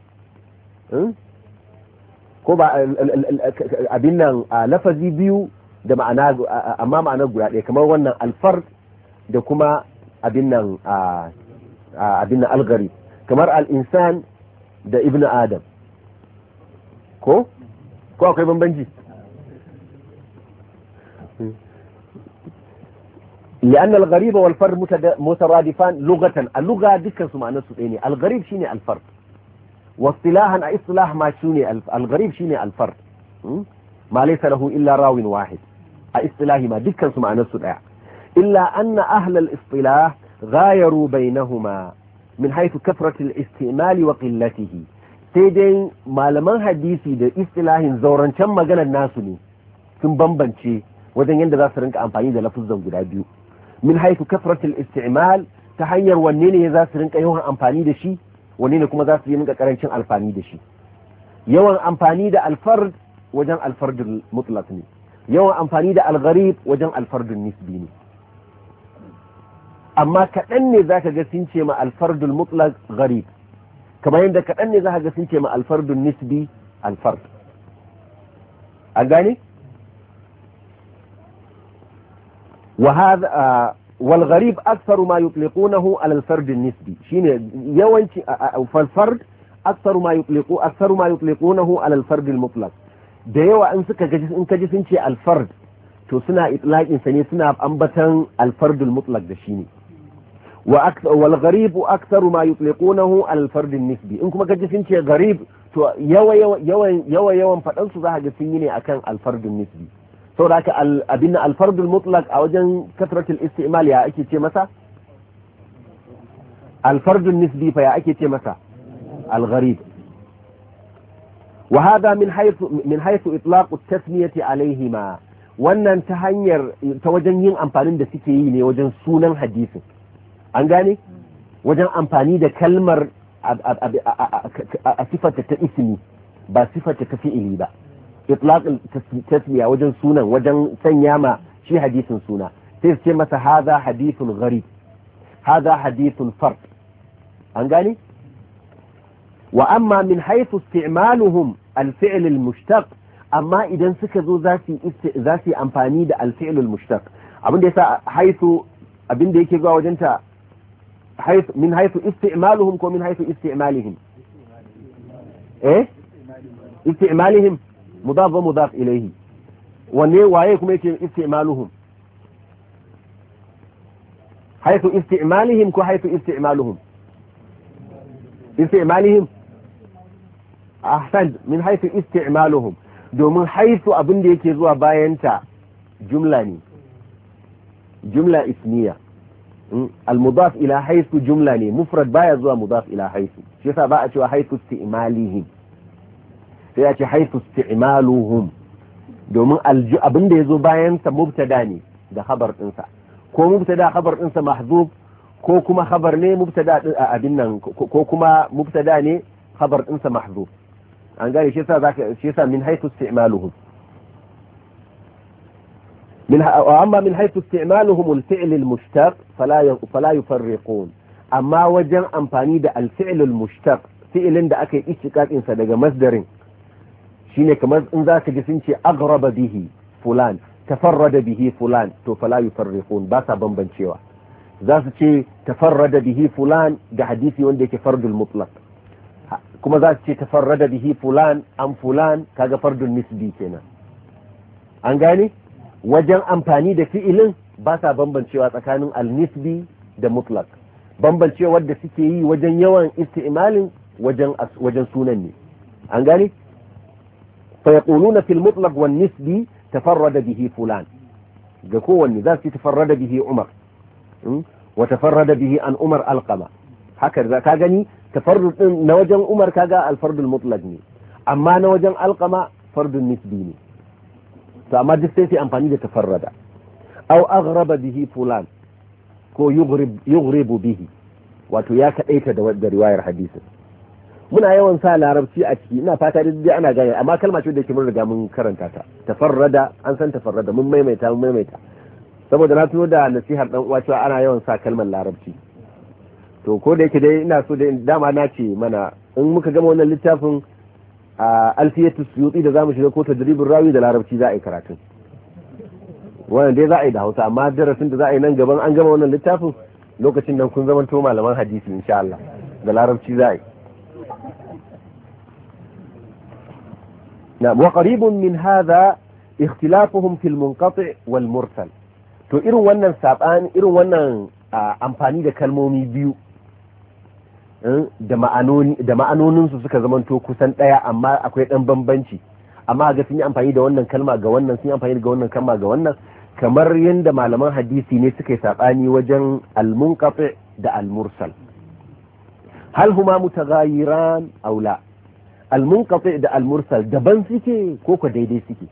ko ba abin nan lafazi biyu da ma'ana amma ma'anar guda ɗaya, kamar wannan al-fard da kuma abin nan abin al-gharib. kamar al-insan da ibnu adam ko ko akwai bambanci لأن الغريب والفرد مترادفان لغة اللغة ذكر سمعنا سؤالي الغريب شيني الفرد واصطلاحا اصطلاح ما شيني الغريب شيني الفرد ما ليس له إلا راو واحد اصطلاح ما ذكر سمعنا سؤال إلا أن أهل الاصطلاح غايروا بينهما من حيث كثرة الاستعمال وقلته سيدين ما لمن حديثي ده اصطلاح زورا كم مغان الناس ني sun bambance wajen yadda za su rinka amfani da lafuzan guda biyu min haifu kafratul isti'mal ta hanyar wanne ne za su rinka yawan amfani da shi wanne ne kuma za su yi rinka karancin amfani da shi yawan amfani da alfard wajen alfardul mutlaq ne yawan amfani da algharib wajen alfardul nisbi ne amma kaɗan ne za ka ga sun ce ma alfardul mutlaq gharib kamar yadda kaɗan ne za ka ga sun ce ma alfardul nisbi alfard a gane وهذا آه والغريب أكثر ما يطلقونه على الفرد النسبي شين يوانشي فالفرد أكثر ما يطلقوا أكثر ما يطلقونه على الفرد المطلق da yawa in suka gaji in kaji sun ce alfard to suna itlaqin sa ne suna ambatan alfardul mutlaq da shi ne wa akthar wal gharib akthar ma yutliqunahu al fard an nisbi in kuma kaji sun ce gharib to yawa yawan yawa yawan fadan su za ka ga sun yi ne akan al fard an nisbi saboda haka abin alfardul mutlaq a wajen kasratul istimal ya ake ce masa alfardul nisbi fa ya ake ce masa algharib wa hada min haythu min haythu itlaq at-tasmiyati alayhima wannan ta hanyar ta wajen yin amfanin da suke yi ne wajen sunan hadisin an gane wajen amfani da kalmar a sifata ta ismi ba sifata ta fi'ili ba itlaq tasmiya wajen sunan wajen sanya ma shi hadisin suna sai su ce masa hadha hadithun gharib hadha hadithun fard an gani wa amma min haythu isti'maluhum al-fi'l al-mushtaq amma idan suka zo za su za su amfani da al-fi'l al-mushtaq abinda yasa haythu abinda yake zuwa wajen ta haythu min haythu isti'maluhum ko min haythu isti'malihim eh isti'malihim مضاف ومضاف إليه wanne waye kuma yake isti'maluhum haythu isti'malihim ko haythu isti'maluhum isti'malihim ahsan min haythu isti'maluhum domin haythu abin da yake zuwa bayan ta jumla ne jumla ismiya al-mudaf ila haythu jumla ne mufrad baya zuwa mudaf ila haythu shi yasa ba a cewa haythu isti'malihim sai ya ce haifu isti'maluhum domin abin da ya zo bayan sa mubtada ne da khabar dinsa ko mubtada khabar dinsa mahzub ko kuma khabar ne mubtada abin nan ko kuma mubtada ne khabar dinsa mahzub an gane shi yasa zaka shi yasa min haifu isti'maluhum من أما من حيث استعمالهم الفعل المشتق فلا فلا يفرقون أما وجن أمفاني ده الفعل المشتق فعل ده أكي اشتقاق إنسا ده مصدر shine kamar in za ka ji sun ce agraba bihi fulan tafarrada bihi fulan to fala yufarriqun ba sa bambancewa za su ce tafarrada bihi fulan da hadisi wanda yake fardul mutlaq kuma za su ce tafarrada bihi fulan an fulan kaga fardul nisbi kenan an gane wajen amfani da fi'ilin ba sa bambancewa tsakanin al-nisbi da mutlaq bambancewar da suke yi wajen yawan isti'malin wajen wajen sunan ne an gane فيقولون في المطلق والنسبي تفرد به فلان جكو النذاس تفرد به عمر وتفرد به عن عمر القمة هكذا كاغني تفرد نوجن عمر كاغا الفرد المطلق ني اما نوجن القمة فرد النسبي ني فما دستي امفاني ده تفرد او اغرب به فلان كو يغرب يغرب به wato ya kadaita da riwayar hadisin muna yawan sa larabci a ciki ina fata da dai ana gane amma kalma ce da yake mun riga mun karanta ta tafarrada an san tafarrada mun maimaita mun maimaita saboda na tuno da nasihar dan uwa cewa ana yawan sa kalmar larabci to ko da yake dai ina so da dama na ce mana in muka gama wannan littafin alfiyatu suyuti da zamu shiga ko tadribul rawi da larabci za a yi karatun wannan dai za a yi da Hausa amma darasin da za a yi nan gaban an gama wannan littafin lokacin nan kun zama to malaman hadisi insha Allah da larabci za a yi na wa qaribun min hadha ikhtilafuhum fil munqati' wal mursal to irin wannan sabani irin wannan amfani da kalmomi biyu da ma'anoni da ma'anonin su suka zamanto kusan daya amma akwai dan bambanci amma ga sun yi amfani da wannan kalma ga wannan sun yi amfani da wannan kalma ga wannan kamar yadda malaman hadisi ne suka yi sabani wajen al-munqati da al-mursal hal huma mutaghayiran aw la al-munqati da al-mursal daban suke ko ko daidai suke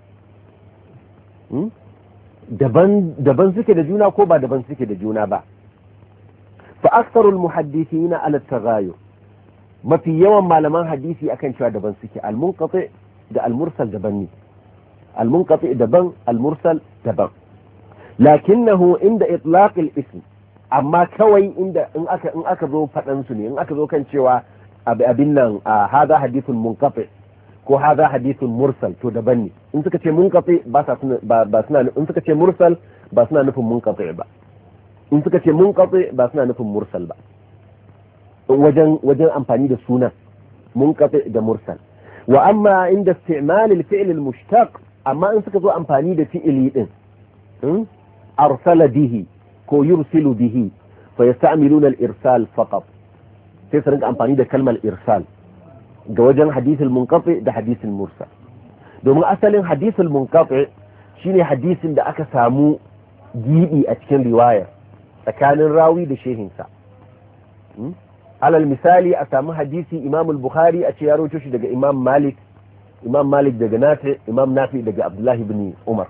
daban daban suke da juna ko ba daban suke da juna ba fa aktharul muhaddithina ala at-taghayur mafi yawan malaman hadisi akan cewa daban suke al-munqati da al-mursal daban ne al-munqati daban al-mursal daban lakinnahu inda itlaq al-ism amma kawai inda in aka in aka zo fadan su ne in aka zo kan cewa abin nan hada hadithun munqati ko hada hadithun mursal to daban ne in suka ce munqati ba sa ba suna in suka ce mursal ba suna nufin munqati ba in suka ce munqati ba suna nufin mursal ba wajen wajen amfani da sunan munqati da mursal wa amma inda isti'mal al-fi'l al-mushtaq amma in suka zo amfani da fi'ili din arsala bihi ko yursilu bihi fa yasta'miluna al-irsal faqat sai su rinka amfani da kalmar irsal ga wajen hadithul munqati da hadithul mursal domin asalin hadithul munqati shine hadisin da aka samu gibi a cikin riwaya tsakanin rawi da shehinsa alal misali a samu hadisi imam al-bukhari a ce ya rawaito shi daga imam malik imam malik daga nafi imam nafi daga abdullahi ibn umar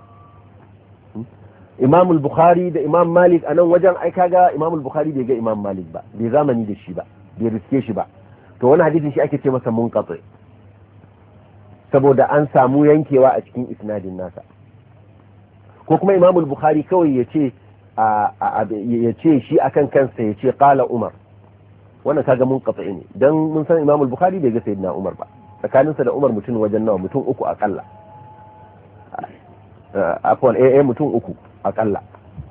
imam al-bukhari da imam malik a nan wajen ai kaga imam al-bukhari bai ga imam malik ba bai zamani da shi ba bai riske shi ba to wani hadisin shi ake ce masa munqati saboda an samu yankewa a cikin isnadin nasa ko kuma imam al-bukhari kawai ya ce ya ce shi akan kansa ya ce qala umar wannan kaga munqati ne dan mun san imam al-bukhari bai ga sayyidina umar ba tsakaninsa da umar mutum wajen nawa mutum uku akalla afwan eh eh mutum uku akalla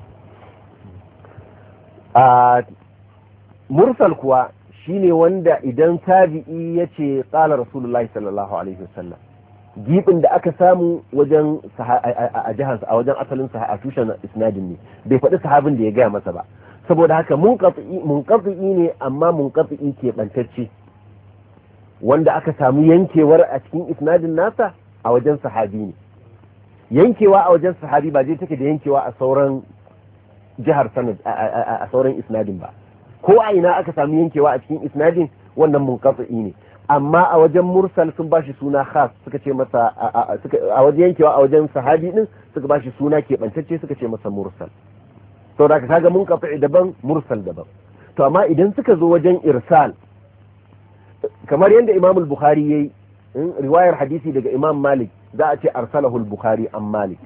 a mursal kuwa shine wanda idan tabi'i yace qala rasulullahi sallallahu alaihi wasallam gibin da aka samu wajen a jihar a wajen asalin sa a tushen isnadin ne bai faɗi sahabin da ya gaya masa ba saboda haka munqati munqati ne amma munqati ke bantacce wanda aka samu yankewar a cikin isnadin nasa a wajen sahabi ne yankewa a wajen sahabi ba je take da yankewa a sauran jihar sanad a sauran isnadin ba ko a ina aka samu yankewa a cikin isnadin wannan munqati ne amma a wajen mursal sun bashi suna khas suka ce masa a wajen yankewa a wajen sahabi din suka bashi suna keɓantacce suka ce masa mursal saboda ka kaga munqati daban mursal daban to amma idan suka zo wajen irsal kamar yadda imam al-bukhari yayi riwayar hadisi daga imam malik za a ce arsalahu al-bukhari an malik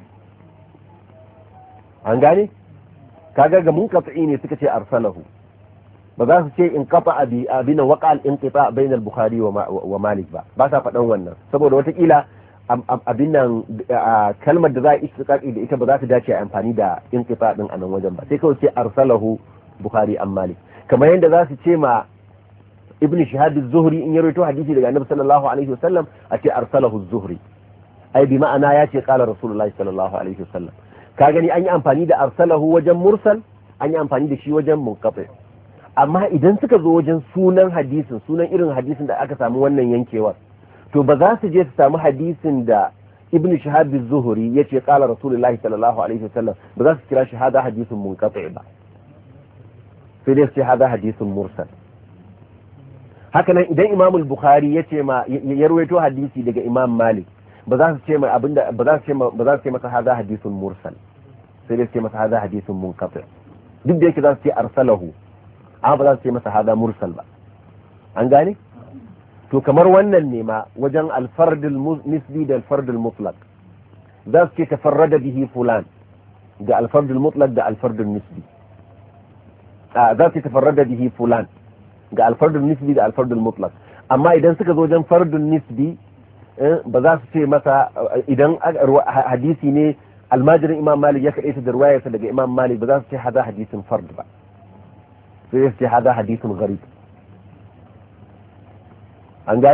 an gane kaga ga munqati ne suka ce arsalahu ba za su ce in kafa abi abin waqa al-inqita bayna al-bukhari wa malik ba ba sa faɗan wannan saboda watakila abin nan kalmar da za a istiqaqi da ita ba za ta dace a amfani da inqita din a nan wajen ba sai kawai ce arsalahu bukhari an malik kamar yadda za su ce ma ibn shihab az-zuhri in ya rawaito hadisi daga annabi sallallahu alaihi wasallam a ce arsalahu az-zuhri ai bi ma'ana ya ce qala rasulullahi sallallahu alaihi wasallam ka gani an yi amfani da arsalahu wajen mursal an yi amfani da shi wajen munqati amma idan suka zo wajen sunan hadisin sunan irin hadisin da aka samu wannan yankewar to ba za su je su samu hadisin da ibn shihab az-zuhri yace qala rasulullahi sallallahu alaihi wasallam ba za su kira shi hada hadisin munqati ba sai dai su ce hada hadisin mursal haka nan idan imam al-bukhari yace ma ya rawaito hadisi daga imam malik ba za su ce mai abinda ba za su ce ba za su ce masa hada hadisin mursal sai dai su ce masa hada hadisin munqati duk da yake za su ce arsalahu amma ba za su ce masa hada mursal ba an gane to kamar wannan ne ma wajen al-fard al-nisbi da al-fard al-mutlaq za su ce tafarrada bihi fulan da al-fard al-mutlaq da al-fard al-nisbi a za su tafarrada bihi fulan ga al-fard al-nisbi da al-fard al-mutlaq amma idan suka zo wajen fard al-nisbi ba za su ce masa idan hadisi ne almajirin imam malik ya kaɗaita da ruwayarsa daga imam malik ba za su ce hada hadisin fard ba sai su ce hada hadisin gharib an gane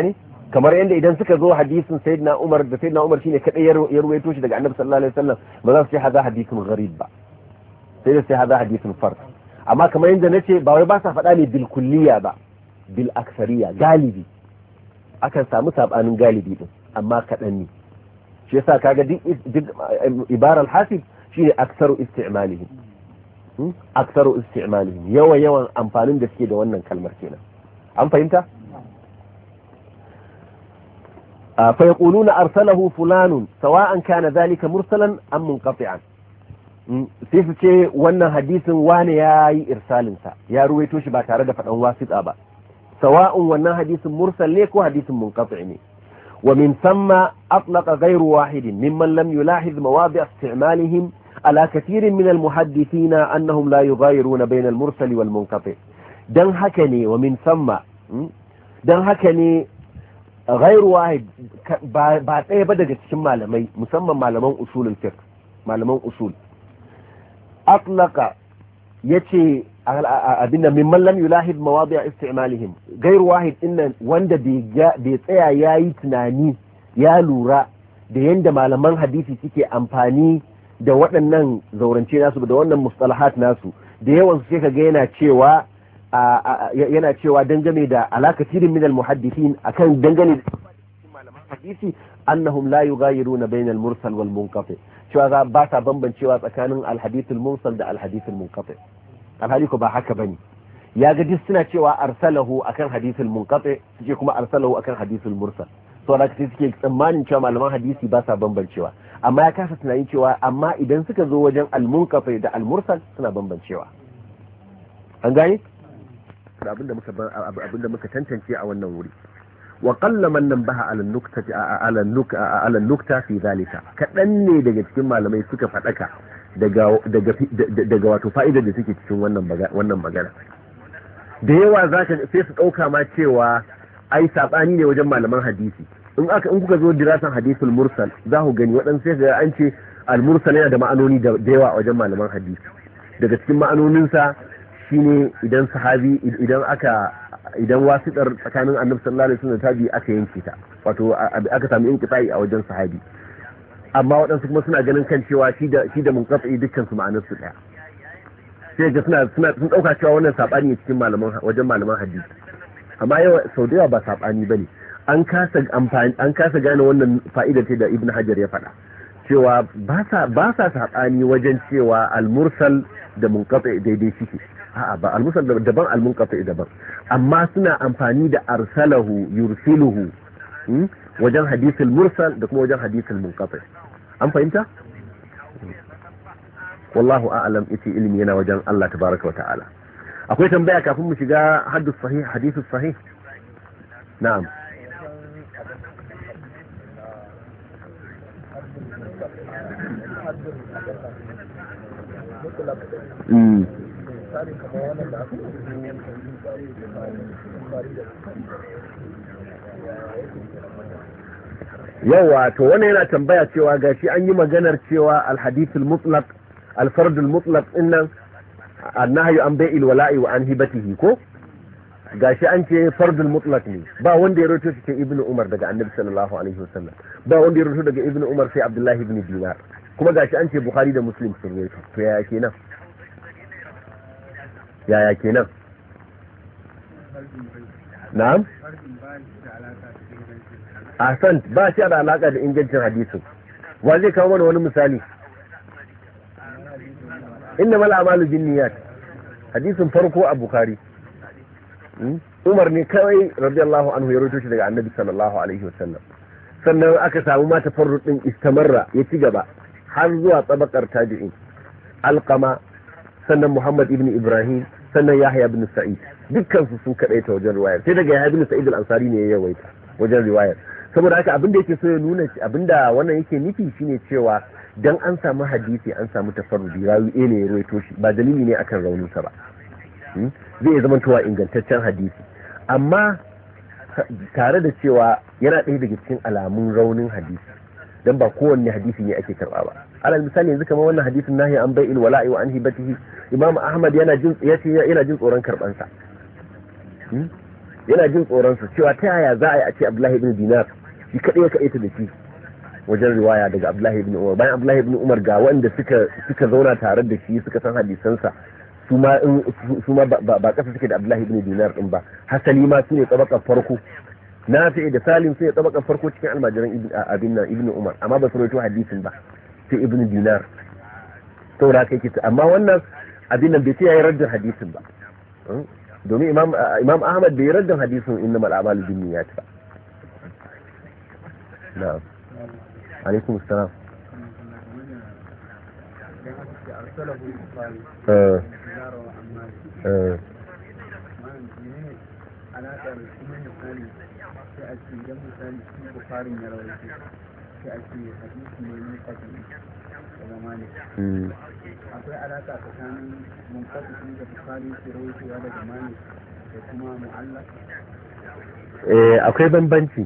kamar yadda idan suka zo hadisin sayyidina Umar da sayyidina Umar shine kadai ya ruwaito shi daga Annabi sallallahu alaihi wasallam ba za su ce hada hadithun gharib ba sai da sai hada hadithun fard amma kamar yadda nace ba wai ba sa faɗa ne bil kulliya ba bil aksariya galibi akan samu sabanin galibi din amma kadan ne shi yasa kaga duk ibarar hasib shine aksaru isti'malihim aksaru isti'malihim yawan yawan amfanin da suke da wannan kalmar kenan an fahimta فيقولون أرسله فلان سواء كان ذلك مرسلا أم منقطعا sai su ce wannan hadisin wani ya yi irsalinsa ya ruwaito shi ba tare da faɗan wasiƙa ba sawa'un wannan hadisin mursal ne ko hadisin munqati ne wa min thumma atlaqa ghayru wahidin mimman lam yulahiz mawadi' isti'malihim ala kathirin min al-muhaddithin annahum la yughayiruna bayna al-mursal wal munqati dan haka ne wa min thumma dan haka ne ghairu wahid ba ɗaya ba daga cikin malamai musamman malaman usulul fiqh malaman usul atlaqa yace abinda mimman lam yulahid mawadi' isti'malihim ghairu wahid innan wanda bai tsaya yayi tunani ya lura da yanda malaman hadisi suke amfani da waɗannan zaurance nasu da wannan mustalahat nasu da yawan su sai kaga yana cewa yana cewa dangane da alakatirin min al-muhaddithin akan dangane da malaman hadisi annahum la yughayiruna bayna al-mursal wal munqati cewa za ba sa bambancewa tsakanin al-hadith al-mursal da al-hadith al-munqati alhali ko ba haka bane ya ga duk suna cewa arsalahu akan hadith al-munqati suke kuma arsalahu akan hadith al-mursal to da kace suke tsammanin cewa malaman hadisi ba sa bambancewa amma ya kasa tunanin cewa amma idan suka zo wajen al-munqati da al-mursal suna bambancewa an gane abinda muka abinda muka tantance a wannan wuri wa qalla man nabaha ala nukta ala nukta ala nukta fi zalika kadan ne daga cikin malamai suka fadaka daga daga daga wato fa'idar da suke cikin wannan wannan magana da yawa zaka sai su dauka ma cewa ai sabani ne wajen malaman hadisi in aka in kuka zo dirasan hadisul mursal za ku gani wadan sai ga an ce al mursal yana da ma'anoni da yawa wajen malaman hadisi daga cikin ma'anoninsa shine idan sahabi idan aka idan wasitar tsakanin annabi sallallahu alaihi wasallam tabi aka yanke ta wato aka samu inqita'i a wajen sahabi amma waɗansu kuma suna ganin kan cewa shi da shi da munqati dukkan su ma'anar su daya sai ga suna suna sun dauka cewa wannan sabani ne cikin malaman wajen malaman hadisi amma yau sau da yawa ba sabani bane an kasa amfani an kasa gane wannan fa'idar ta da ibnu hajar ya faɗa cewa ba sa ba sa sabani wajen cewa al-mursal da munqati daidai shi a'a ba al-mursal daban al-munqati daban amma suna amfani da arsalahu yursiluhu wajen hadisul mursal da kuma wajen hadisul munqati an fahimta wallahu a'lam ita ilimi yana wajen Allah tabaraka wa ta'ala akwai tambaya kafin mu shiga hadith sahih hadithus sahih na'am mm yawa to wannan yana tambaya cewa gashi an yi maganar cewa alhadithul mutlaq alfardul mutlaq innan annahyu an bai'il wala'i wa an hibatihi ko gashi an ce fardul mutlaq ne ba wanda ya rawaito shi ibnu umar daga annabi sallallahu alaihi wasallam ba wanda ya rawaito daga ibnu umar sai abdullahi ibn dinar kuma gashi an ce bukhari da muslim sun rawaito to yaya kenan yaya kenan na'am ahsan ba shi da alaka da ingancin hadisin wa zai kawo mana wani misali inna mal a'malu binniyat hadisin farko a bukhari umar ne kawai radiyallahu anhu ya rawaito shi daga annabi sallallahu alaihi wasallam sannan aka samu ma tafarrud din istamarra ya ci gaba har zuwa tabakar tabi'in alqama sannan muhammad ibn ibrahim sannan yahya ibn sa'id dukkan su sun kadaita wajen riwayar sai daga yahya ibn sa'id al-ansari ne ya yawaita wajen riwayar saboda haka abinda yake so ya nuna abinda wannan yake nufi shine cewa dan an samu hadisi an samu tafarrudi rawi ne ya rawaito shi ba dalili ne akan raunin sa ba zai zama towa ingantaccen hadisi amma tare da cewa yana ɗaya daga cikin alamun raunin hadisi dan ba kowanne hadisi ne ake karba ba alal misali yanzu kamar wannan hadisin nahi an bai'il wala'i wa an hibatihi imam ahmad yana jin yace yana jin tsoron karban sa yana jin tsoron su cewa ta yaya za a yi a ce Abdullahi ibn Dinar shi kadai ya kaita da shi wajen riwaya daga Abdullahi ibn Umar bayan Abdullahi ibn Umar ga wanda suka suka zauna tare da shi suka san hadisansa su ma in su ma ba kasa suke da Abdullahi ibn Dinar din ba hasali ma su ne tabakar farko Nafi da Salim sai tabakar farko cikin almajiran ibn abin nan ibn Umar amma ba su rawaito hadisin ba sai ibn Dinar saboda kai kita amma wannan abin nan bai ce yayi raddin hadisin ba domin imam imam Ahmad bai raddin hadisin innamal a'malu binniyat ba na'am alaikum assalam eh eh akwai alaka tsakanin munqati da bukhari ke rawaitowa daga malik da kuma mu'allaq eh akwai bambanci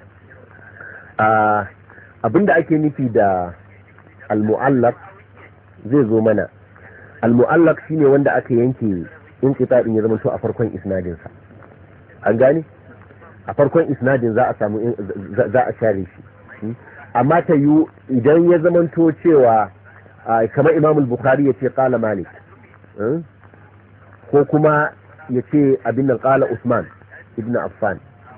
a abinda ake nufi da al-mu'allaq zai zo mana al-mu'allaq shine wanda aka yanke inqita din ya zama to a farkon isnadin sa an gane a farkon isnadin za a samu za a share shi amma ta yi idan ya zama to cewa kamar Imam al-Bukhari yace qala Malik ko kuma yace abin nan qala Usman ibn Affan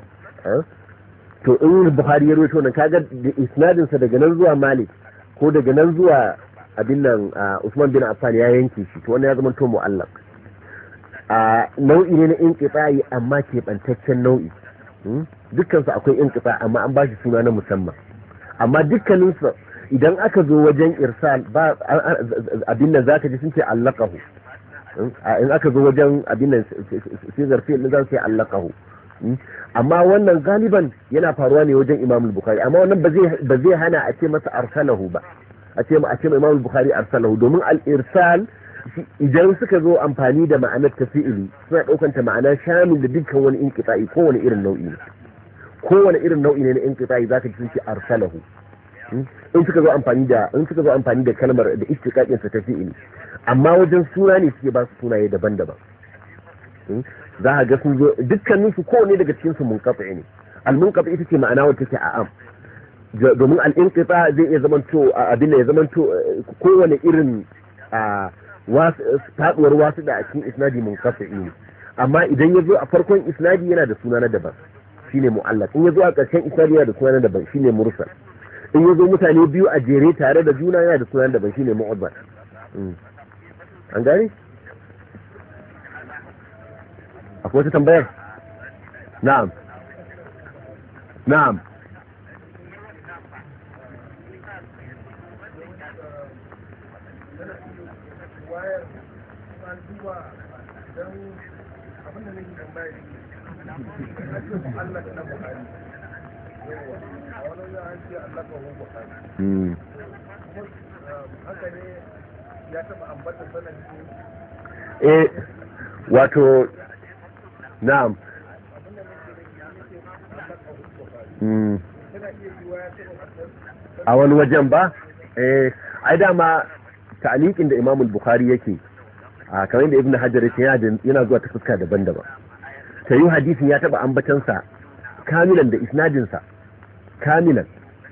to in Bukhari ya rawaito nan kaga isnadin sa daga nan zuwa Malik ko daga nan zuwa abin nan Usman bin Affan ya yanke shi to wannan ya zama to mu'allaq a nau'i ne na inqita'i amma ke bantaccen nau'i dukkan su akwai inqita amma an bashi suna na musamman amma dukkanin su idan aka zo wajen irsal ba abin nan zaka ji sun ce allaqahu in aka zo wajen abin nan sigar fi'il din zan ce allaqahu amma wannan galiban yana faruwa ne wajen Imam al-Bukhari amma wannan ba zai ba zai hana a ce masa arsalahu ba a ce a ce Imam al-Bukhari arsalahu domin al-irsal idan suka zo amfani da ma'anar tafi'ili suna daukan ta ma'ana shamil da dukkan wani inqita'i ko wani irin nau'i ne kowane irin nau'i ne na inqita'i zaka ji sun ce arsalahu in suka zo amfani da in suka zo amfani da kalmar da istiqaqin sa tafi'ili amma wajen suna ne suke ba su sunaye daban-daban za a ga sun zo dukkanin su kowane daga cikin su munqati ne al-munqati ita ce ma'ana wacce take a'am domin al-inqita zai iya zaman to abin da ya zaman to kowane irin faduwar wasu da a cikin isnadi munqati ne amma idan ya zo a farkon isnadi yana da suna na daban shine mu'allaq in ya zo a ƙarshen isnadi yana da suna na daban shine mursal in ya zo mutane biyu a jere tare da juna yana da suna na daban shine mu'abbad an gane akwai wata tambayar na'am na'am eh wato na'am a wani wajen ba eh ai dama ta'liqin da Imam al-Bukhari yake a kamar da Ibn Hajar yake yana zuwa ta fuska daban-daban ta yi hadisin ya taba ambatansa kamilan da isnadinsa kamilan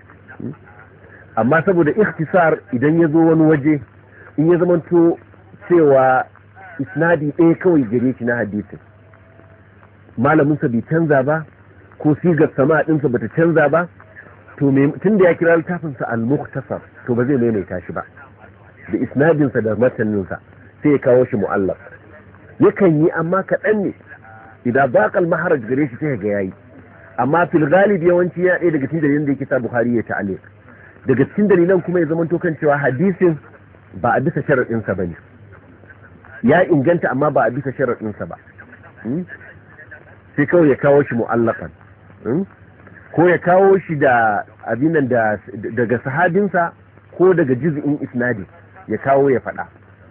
amma saboda ikhtisar idan ya zo wani waje in ya zamanto cewa isnadi ɗaya kawai gare shi na hadisin malaminsa bai canza ba ko sigar sama ɗinsa bata canza ba to tun da ya kira littafinsa al-mukhtasar to ba zai maimaita shi ba da isnadinsa da mataninsa sai ya kawo shi mu'allaf yakan yi amma kaɗan ne idan baƙal maharaj gare shi sai ga yayi amma fil galibi yawanci ya ɗaya daga cikin dalilan da yake sa Bukhari ya ta'alliq daga cikin dalilan kuma ya zama to kan cewa hadisin ba a bisa sharaɗinsa ba ne ya inganta amma ba a bisa sharaɗinsa ba sai kawai ya kawo shi mu'allaqan ko ya kawo shi da abinan da daga sahabinsa ko daga juz'in isnadi ya kawo ya faɗa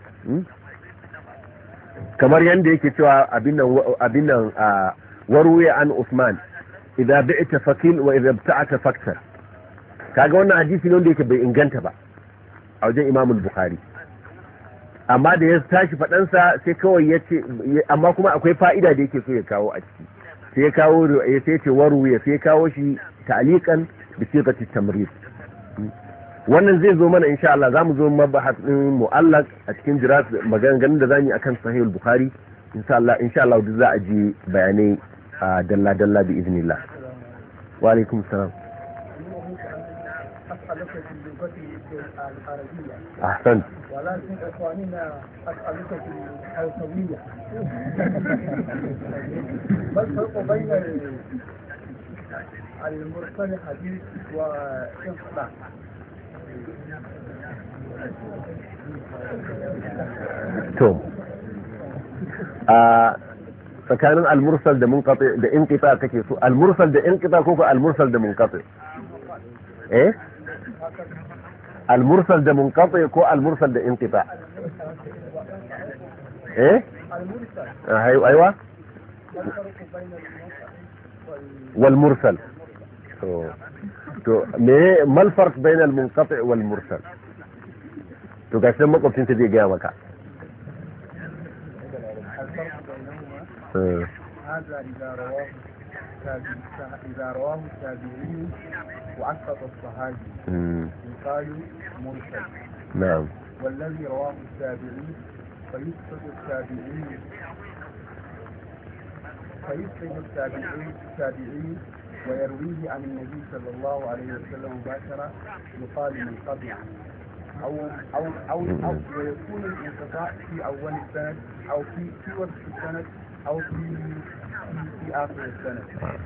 kamar yadda yake cewa abin nan warwaya an Usman idza bi'ta fakil wa idza ibta'ata faktar kaga wannan hadisi ne wanda yake bai inganta ba a wajen Imam al-Bukhari amma da ya tashi faɗansa sai kawai ya ce amma kuma akwai fa'ida da yake so ya kawo a ciki sai kawo ya sai ce waru ya sai kawo shi ta'liqan bi sighati tamrid. Wannan zai zo mana insha Allah zamu zo mabahas din mu'allaq a cikin jiras maganganun da zamu yi akan sahih al-bukhari insha Allah insha Allah duk za a ji bayanai dalla dalla bi iznillah. Wa alaikum salam. أحسنت. ولكن إخواننا أسألك في الحوثوية ما الفرق بين المرسل حديث وإنقطاع؟ توم tsakanin al-mursal da munqati da inqita kake so al-mursal da inqita ko ko al-mursal da munqati eh المرسل ده منقطع كو المرسل ده انقطاع ايه ايوه ايوه والمرسل تو تو ما الفرق بين المنقطع والمرسل تو قاسم مقبتين تدي جاء مكا هذا إذا رواه إذا رواه التابعي وأسقط الصحابي يقال مرسل. نعم. والذي رواه التابعي فيسقط التابعي فيسقط التابعي التابعي ويرويه عن النبي صلى الله عليه وسلم مباشرة يقال منقطع أو أو أو أو ويكون الانقطاع في أول السند أو في في وسط السند أو في في آخر السنة.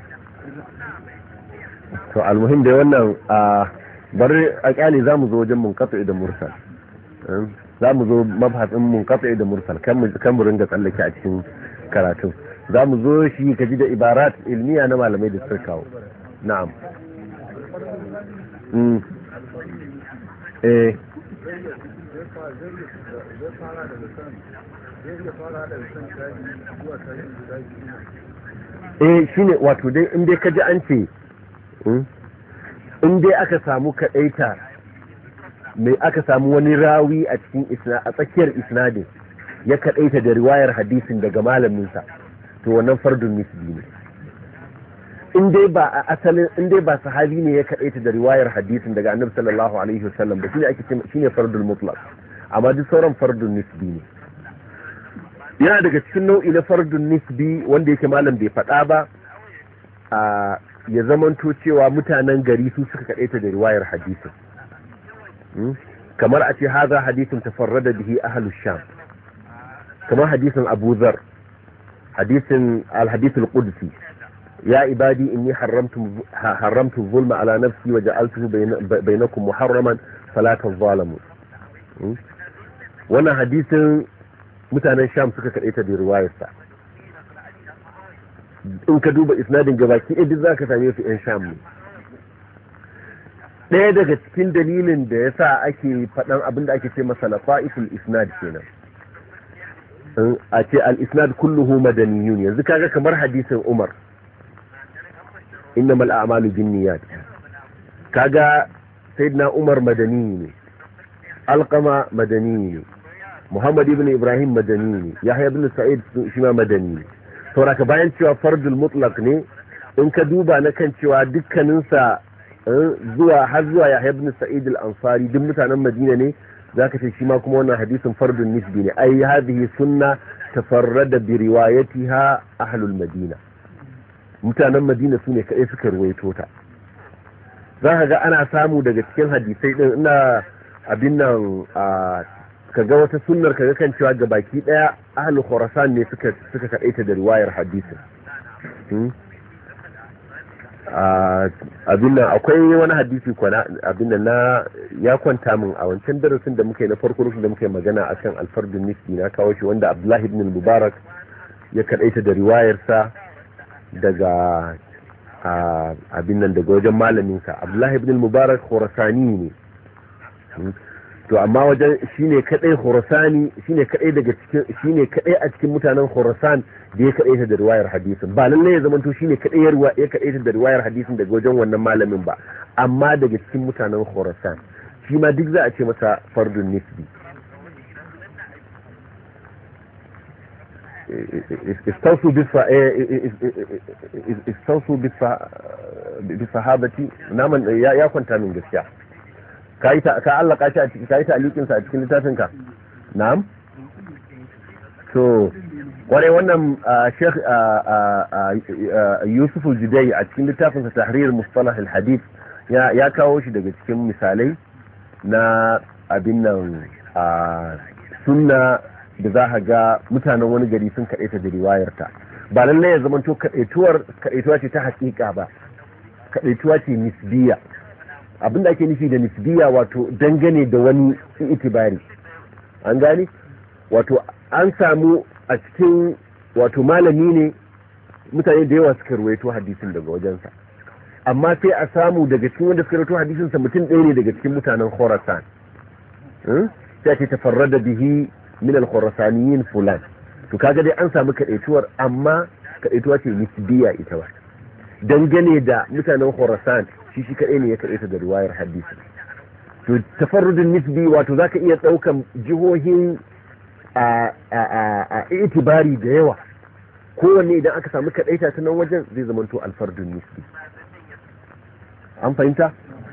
to almuhim da wannan a bari a kyale za mu zo wajen munqati da mursal za mu zo mabhasin munqati da mursal kan mu ringa tsallake a cikin karatu za mu zo shi ka ji da ibarat ilmiya na malamai da suka kawo. Na'am. eh eh shine wato dai in dai kaji an ce in dai aka samu kadaita mai aka samu wani rawi a cikin isna a tsakiyar isnadin ya kadaita da riwayar hadisin daga malamin sa to wannan fardun nisbi ne. in dai ba a asalin in dai ba sahabi ne ya kadaita da riwayar hadisin daga annabi sallallahu alaihi wasallam ba shine ake shine fardul mutlaq, amma duk sauran fardun nisbi ne. yana daga cikin nau'i na fardun nisbi wanda yake malam bai faɗa ba a ya zamanto cewa mutanen gari su suka kaɗaita da riwayar hadisin, kamar a ce haza hadisin tafarrada bihi ahlus sham, kamar hadisin Abu Dharr, hadisin al-hadith al-qudsi ya ibadi inni haramtu haramtu zulma ala nafsi wa ja'altuhu bainakum muharraman fala tadhalamu. wannan hadisin mutanen sham suka kaɗaita da riwayarsa. in ka duba isnadin gabaki ɗaya duk za ka same su ‘yan sham ne. ɗaya daga cikin dalilin da ya sa ake faɗan abinda ake ce masa lafa'isul isnad kenan, a ce al-isnad kulluhu madaniyun. yanzu kaga kamar hadisin Umar innamal a'malu binniyat, kaga sayyidina Umar madani ne, Alqama madani ne, Muhammad ibn Ibrahim madani ne, Yahya ibn Sa'id shi ma madani ne. sauraka bayan cewa fardul mutlaq ne, in ka duba na kan cewa dukkaninsa zuwa har zuwa Yahya ibn Sa'id al-Ansari duk mutanen Madina ne, zaka ce shi ma kuma wannan hadisin fardun nisbi ne, ai hadhihi sunna tafarrada bi riwayatiha ahlul Madina, mutanen Madina sune kai suka ruwaito ta. zaka ga ana samu daga cikin hadisai din ina abin nan kaga wata sunnar kaga kan cewa ga baki daya ahlu khurasan ne suka suka kadaita da riwayar hadisin. abin nan akwai wani hadisi kwana abin nan na ya kwanta min a wancan darasin da muka yi na farko da muka yi magana akan alfardun nisbi na kawo shi, wanda Abdullahi ibn Mubarak ya kadaita da riwayar sa daga abin nan daga wajen malamin sa. Abdullahi ibn Mubarak khurasani ne, to amma wajen shine kadai khurasani shine kadai daga cikin shine kadai a cikin mutanen khurasan da ya kadai ta da riwayar hadisin. ba lalle ya zama to shine kadai ya riwaya ya kadai ta da riwayar hadisin daga wajen wannan malamin ba, amma daga cikin mutanen khurasan shi ma duk za a ce masa fardun nisbi. istausu bisa istausu bisa bisahabati naman ya kwanta min gaskiya kai ta ka Allah ka shi a cikin kai ta alikin sa a cikin littafin ka na'am to kwarai wannan Sheikh Yusuf al-Judai a cikin littafin sa Tahrir Mustalah al-Hadith ya ya kawo shi daga cikin misalai na abin nan sunna da za ka ga mutanen wani gari sun kaɗaita da riwayarta ba lallai ya zama to kaɗaituwar kaɗaituwa ce ta haƙiƙa ba kaɗaituwa ce nisbiya abinda ake nufi da nisbiya wato dangane da wani itibari an gane wato an samu a cikin wato malami ne mutane da yawa suka ruwaito hadisin daga wajensa amma sai a samu daga cikin wanda suka ruwaito hadisinsa mutum ɗaya ne daga cikin mutanen Khorasan sai ake tafarrada bihi min al-khurasaniyin fulan to kaga dai an samu kadaituwar amma kadaituwa ce nisbiya ita ba dangane da mutanen Khurasan shi shi kadai ne ya kadaita da riwayar hadisi to tafarrudun nisbi wato zaka iya daukan jihohin a a a itibari da yawa kowanne idan aka samu kadaita ta nan wajen zai zama to alfardun nisbi an fahimta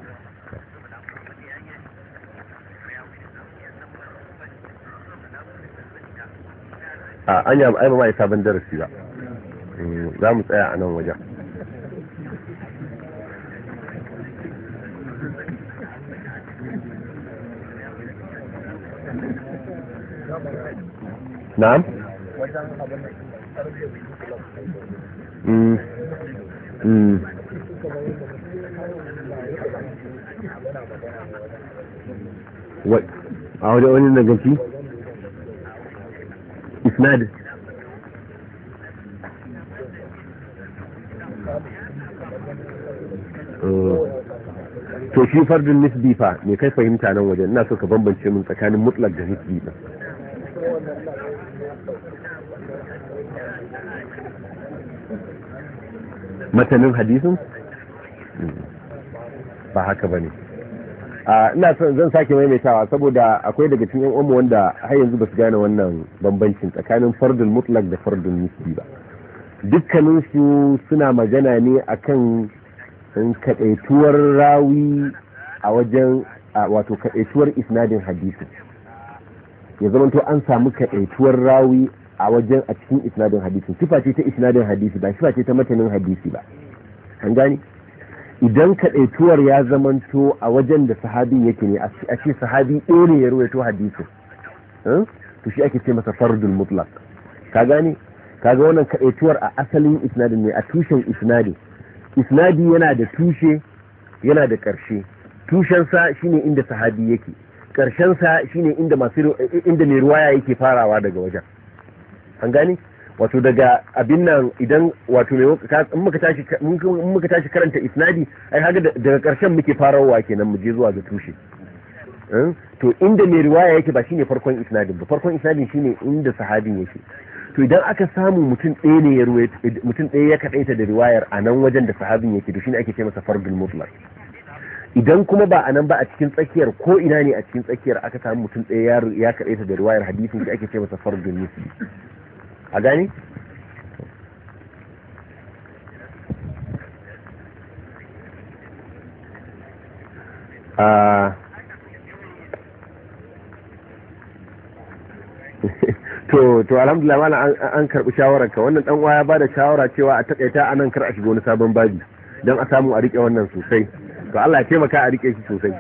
a an yi ai ba mai sabon darasi ba za mu tsaya a nan wajen na'am mm mm wai a wajen wani nagaci isnad to shi fardun nisbi fa me kai fahimta nan wajen ina so ka bambance min tsakanin mutlaq da nisbi din matanin hadisin ba haka bane a ina son zan sake maimaitawa saboda akwai daga cikin yan umu wanda har yanzu ba su gane wannan bambancin tsakanin fardul mutlaq da fardul nisbi ba dukkanin su suna magana ne akan kadaituwar rawi a wajen wato kadaituwar isnadin hadisi ya zama to an samu kadaituwar rawi a wajen a cikin isnadin hadisi sifa ce ta isnadin hadisi ba sifa ce ta matanin hadisi ba an gani idan kadaituwar ya zamanto a wajen da sahabin yake ne a ce sahabi ɗaya ne ya ruwaito hadisin to shi ake ce masa fardul mutlaq ka gane kaga wannan kadaituwar a asalin isnadin ne a tushen isnadin isnadi yana da tushe yana da ƙarshe tushensa shine inda sahabi yake ƙarshensa shine inda masu inda mai ruwaya yake farawa daga wajen an gane wato daga abin nan idan wato mai in muka tashi in muka tashi karanta isnadi ai haka daga ƙarshen muke farawa kenan mu je zuwa ga tushe to inda mai riwaya yake ba shine farkon isnadin ba farkon isnadin shine inda sahabin yake to idan aka samu mutum ɗaya ne ya ruwaye mutum ɗaya ya kaɗaita da riwayar a nan wajen da sahabin yake to shine ake ce masa fardul mutlaq idan kuma ba a nan ba a cikin tsakiyar ko ina ne a cikin tsakiyar aka samu mutum ɗaya ya kaɗaita da riwayar hadisin shi ake ce masa fardul nisbi a gani a to to alhamdulillah mana an karbi shawararka wannan dan uwa ya bada shawara cewa a takaita anan kar a shiga wani sabon babi don a samu a rike wannan sosai to Allah ya taimaka a rike shi sosai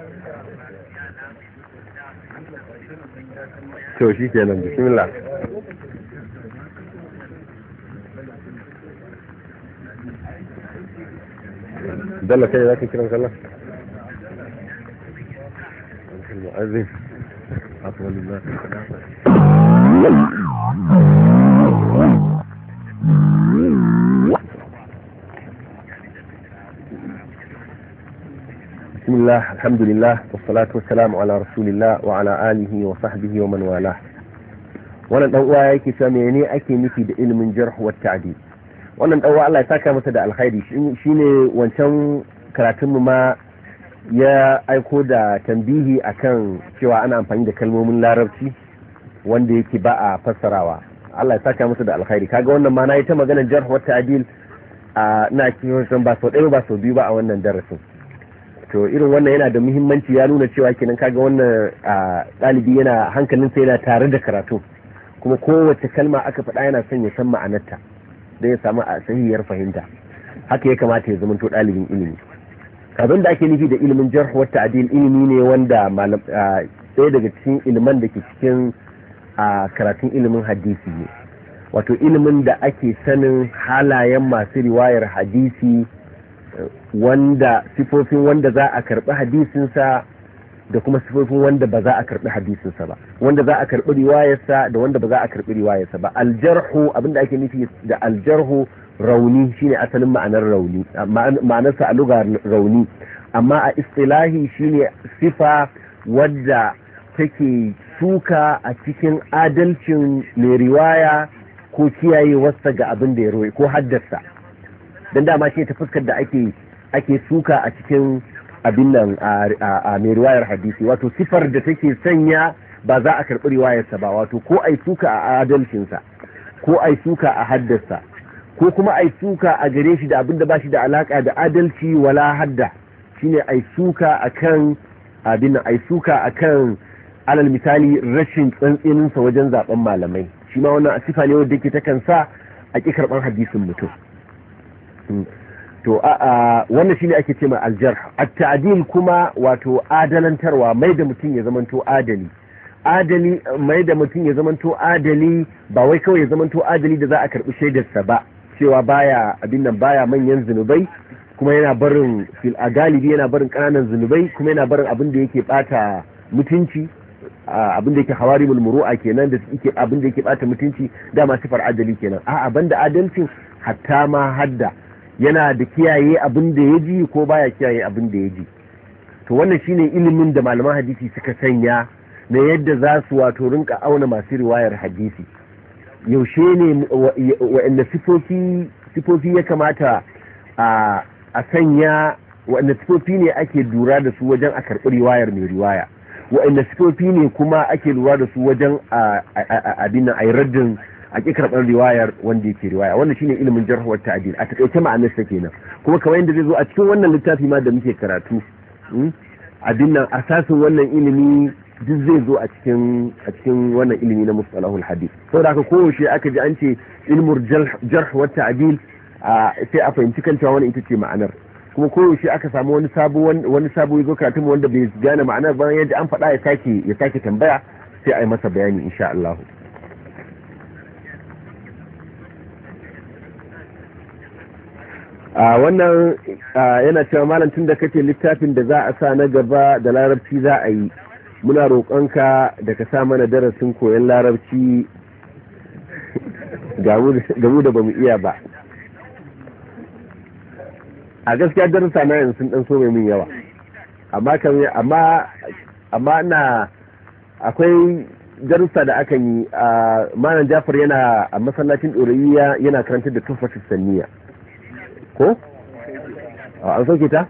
to shi kenan bismillah dalla kai zaka kiran sallah المؤذن أطول الله بسم الله الحمد لله والصلاة والسلام على رسول الله وعلى آله وصحبه ومن والاه wannan dan uwa yake cewa menene ake nufi da ilimin jarh wa ta'dil wannan dan uwa Allah ya saka masa da alkhairi shine wancan karatun mu ma ya aiko da tambihi akan cewa ana amfani da kalmomin larabci wanda yake ba a fassarawa Allah ya saka musu da alkhairi. Kaga wannan ma na yi ta maganar jarh wa ta'dil a ina kiyon ba sau ɗaya ba sau biyu ba a wannan darasin. To irin wannan yana da muhimmanci, ya nuna cewa kenan kaga wannan ɗalibi yana hankalinsa yana tare da karatu, kuma kowace kalma aka faɗa yana son ya san ma'anarta don ya samu a sahihiyar fahimta. Haka ya kamata ya zama to ɗalibin ilimi. Abin da ake nufi da ilimin jarh wa ta'dil ilimi ne wanda ɗaya daga cikin iliman da ke cikin karatun ilimin hadisi ne, wato ilimin da ake sanin halayen masu riwayar hadisi, wanda sifofin wanda za a karɓi hadisinsa da kuma sifofin wanda ba za a karɓi hadisinsa ba, wanda za a karɓi riwayarsa da wanda ba za a karɓi riwayarsa ba. Aljarhu, abinda ake nufi da aljarhu rauni shine asalin ma'anar rauni, ma'anarsa a lugar rauni, amma a istilahi shine sifa wadda take suka a cikin adalcin mai riwaya ko kiyayewarsa ga abin da ya roye ko haddasa. Don dama ce ta fuskar da ake ake suka a cikin abin nan a mai riwayar hadisi, wato sifar da take sanya ba za a karɓi riwayarsa ba, wato ko ai suka a adalcinsa ko ai suka a haddasa ko kuma ai suka a gare shi da abin da ba shi da alaka da adalci wala hadda, shine ai suka akan abin nan ai suka akan alal misali rashin tsantseninsa wajen zaben malamai, shi ma wannan sifa ne wanda yake takan sa a ƙi karɓar hadisin mutum. To a wannan shine ake ce ma aljarh. At-ta'dil kuma wato adalantarwa, mai da mutum ya zamanto adali. Adali mai da mutum ya zamanto adali ba wai kawai ya zamanto adali da za a karɓi shaidarsa ba, cewa baya abin nan baya manyan zunubai kuma yana barin fil a galibi yana barin ƙananan zunubai kuma yana barin abin da yake bata mutunci, abin da yake hawarimul muru'a kenan, da yake abin da yake bata mutunci, dama sifar adali kenan. A'a banda adalcin hatta ma hadda yana da kiyaye abin da ya ji ko baya kiyaye abin da ya ji. To wannan shine ilimin da malaman hadisi suka sanya na yadda za su wato rinka auna masu riwayar hadisi. Yaushe ne wa'anda sifofi sifofi ya kamata a a sanya, wa'anda sifofi ne ake lura da su wajen a karɓi riwayar mai riwaya, wa'anda sifofi ne kuma ake lura da su wajen abin nan a yi raddin a ƙi karɓar riwayar wanda yake riwaya. Wannan shine ilimin jarh wa ta'dil a takaice ma'anar sa kenan, kuma kamar yadda zai zo a cikin wannan littafi ma da muke karatu, abin nan asasin wannan ilimi duk zai zo a cikin a cikin wannan ilimi na mustalahul hadith. Saboda haka kowace aka ji an ce ilmul jarh wa ta'dil sai a fahimci kan cewa wannan ita ce ma'anar, kuma koyaushe aka samu wani sabo wani sabo ya zo karatun wanda bai gane ma'anar ba, yadda an faɗa ya sake ya sake tambaya sai a yi masa bayani insha Allah. a wannan yana cewa malam tun da kake littafin da za a sa na gaba da larabci za a yi, muna roƙonka da ka sa mana darasin koyon larabci gamu da bamu iya ba. A gaskiya darussa na yanzu sun dan so mai min yawa, amma kan amma amma na akwai darussa da aka yi a malam Jafar yana a masallacin Ɗorayiya yana karantar da Tuhfatus Sanniya ko an sauke ta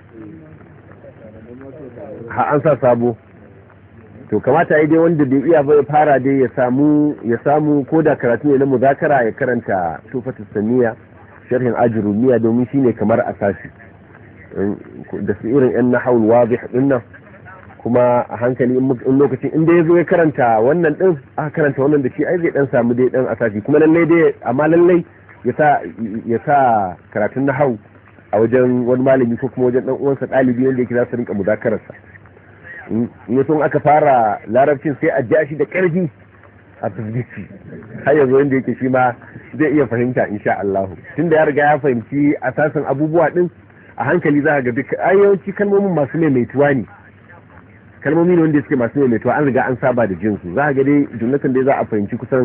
ha an sa sabo, to kamata yi dai wanda bai iya bai fara dai ya samu ya samu ko da karatu ne na muzakara ya karanta Tuhfatus Sanniya sharhin Ajrumiya, domin shine kamar asasi da su irin yan nahawul wadih din nan, kuma a hankali in lokacin inda yazo ya karanta wannan din aka karanta wannan da shi ai zai dan samu dai dan asasi, kuma lalle dai amma lalle ya sa ya sa karatun nahawu a wajen wani malami ko kuma wajen dan uwansa dalibi wanda yake za su rinka mudakararsa. in yaso aka fara larabcin sai a ja shi da karfi a tasbici har yanzu wanda yake shi ma zai iya fahimta insha Allah, tunda ya riga ya fahimci asasin abubuwa din a hankali za ga duk ayyawanci kalmomin masu maimaituwa ne, kalmomi ne wanda suke masu maimaituwa, an riga an saba da jinsu, za ga dai jumlatan dai za a fahimci kusan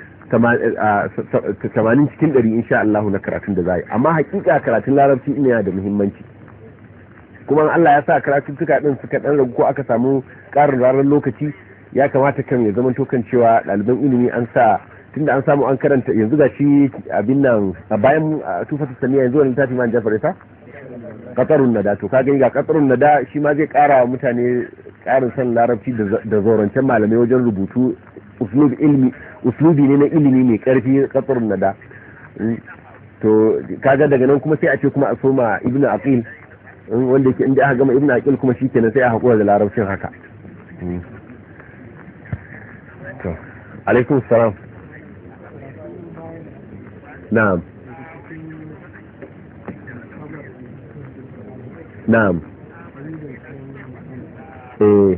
tamanin cikin ɗari insha Allah na karatun da za yi. Amma hakika karatun larabci ina yana da muhimmanci, kuma Allah ya sa karatun tuka din suka dan ragu ko aka samu ƙarin ranar lokaci, ya kamata kan ya zama kan cewa ɗaliban ilimi an sa tunda an samu an karanta yanzu ga shi abin nan a bayan Tuhfatus Sanniya yanzu wani littafi man Jafar ya qatarun nada, to ka gani ga qatarun nada shi ma zai ƙara wa mutane ƙarin san larabci da zorancen malamai wajen rubutu, uslub ilmi uslubi ne na ilimi mai karfi qatrun nada. To kaga daga nan kuma sai a ce kuma a soma ibnu aqil wanda yake inda aka gama ibnu aqil kuma shikenan sai a hakura da larabcin haka. to alaikum salam. na'am na'am eh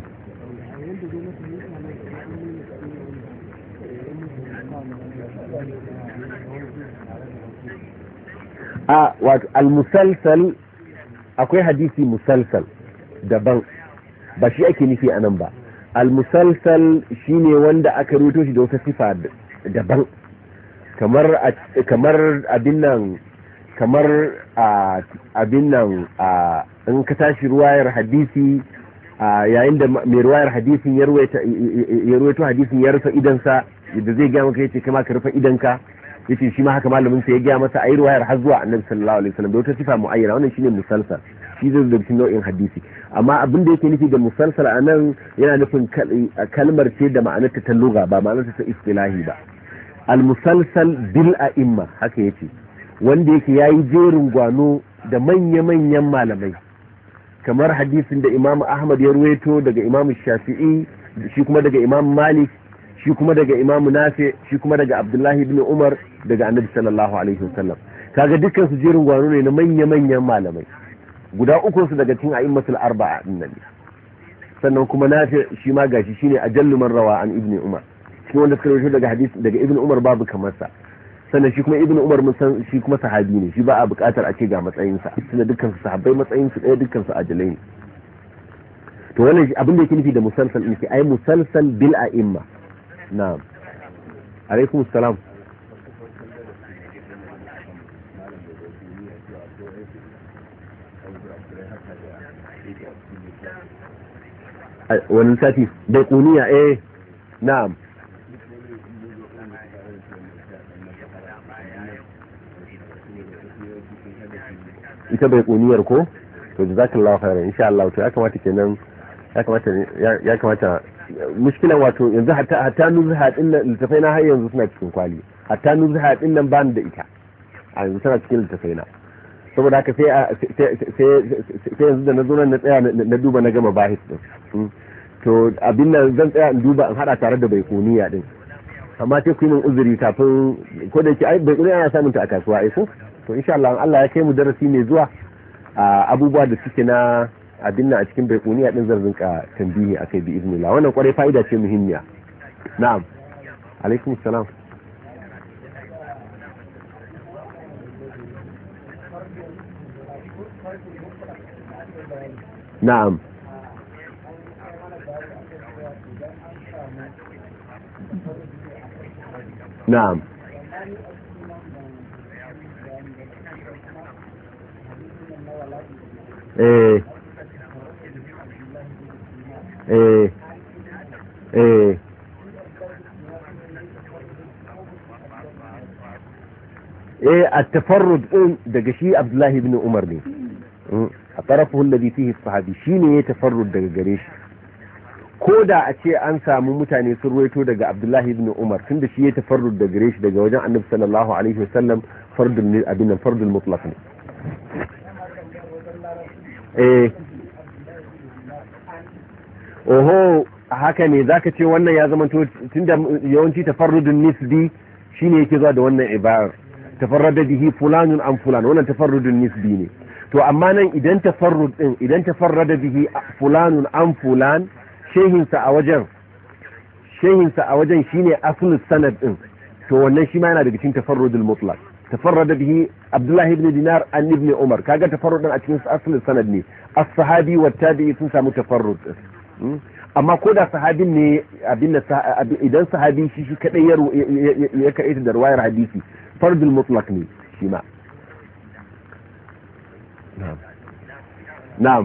a wato al-musalsal akwai hadisi musalsal daban ba shi ake nufi anan ba. al-musalsal shine wanda aka rubuto shi da wata sifa daban kamar kamar abin nan kamar abin nan in ka tashi ruwayar hadisi yayin da mai ruwayar hadisin ya ruwaito hadisin ya rufe idansa yadda zai gaya maka yace kama ka rufe idanka yace shi ma haka malamin sa ya gaya masa ayi ruwayar har zuwa annabi sallallahu alaihi wasallam da wata sifa muayyana wannan shine musalsal shi zai da cikin nau'in hadisi amma abin da yake nufi da musalsal anan yana nufin kalmar ce da ma'anarta ta lugha ba ma'anarta ta istilahi ba. al-musalsal bil a'imma haka yace wanda yake yayi jerin gwano da manya-manyan malamai kamar hadisin da Imam Ahmad ya ruwaito daga Imam Shafi'i shi kuma daga Imam Malik shi kuma daga Imam Nafi shi kuma daga Abdullahi ibn Umar daga Annabi sallallahu alaihi wasallam kaga dukkan su jerin gwano ne na manya-manyan malamai guda uku su daga cikin a'immatul arba'a din nan sannan kuma Nafi shi ma gashi shine ajallu man rawa an ibn Umar shi wanda suka rawaito daga hadisi daga ibn Umar babu kamar sa sannan shi kuma ibn Umar mun san shi kuma sahabi ne shi ba a buƙatar a ce ga matsayin sa tunda dukkan su sahabbai matsayin su ɗaya dukkan su ajalai ne to wannan abin da yake nufi da musalsal ne ai musalsal bil a'imma. na'am alaikum assalam. wani sati bai kuniya eh na'am ita bai kuniyar ko to jazakallahu khairan insha Allah to ya kamata kenan ya kamata ya kamata mushkilan wato yanzu hatta hatta nuzha din nan littafai na har yanzu suna cikin kwali hatta nuzha din nan ba ni da ita a yanzu tana cikin littafai na saboda haka sai sai yanzu da na zo nan na tsaya na duba na gama bahis din to abin nan zan tsaya in duba in hada tare da bai kuniya din amma sai ku yi min uzuri kafin ko da yake ai bai kuniya ana samun ta a kasuwa ai ko to insha Allah Allah ya kai mu darasi ne zuwa abubuwa da suke na abin nan a cikin bai kuniya din zan rinka tambihi akai bi iznillah wannan kwarai fa'ida ce muhimmiya. na'am alaikum salam. na'am na'am eh eh eh eh at-tafarrud daga shi Abdullahi ibn Umar ne a tarafuhu alladhi fihi as-sahabi shine ya tafarrud daga gare shi ko da a ce an samu mutane sun ruwaito daga Abdullahi ibn Umar tunda shi ya tafarrud daga gare shi daga wajen Annabi sallallahu alaihi wasallam fardul abin fardul mutlaq ne. eh oho haka ne zaka ce wannan ya zama tunda yawanci tafarrudun nisbi shine yake zuwa da wannan ibar tafarrada bihi fulanun an fulan wannan tafarrudun nisbi ne to amma nan idan tafarrud din idan tafarrada bihi fulanun an fulan shehin sa a wajen shehin sa a wajen shine aslus sanad din to wannan shi ma yana daga cikin tafarrudul mutlaq tafarrada bihi Abdullah ibn Dinar an ibn Umar kaga tafarrud din a cikin aslus sanad ne as-sahabi wa tabi'i sun samu tafarrud amma ko da sahabin ne abin idan sahabi shi shi kadai ya ya kai da riwayar hadisi fardul mutlaq ne shi ma. na'am na'am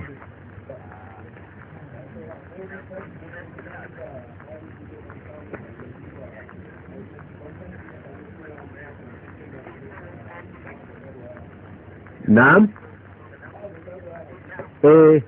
na'am eh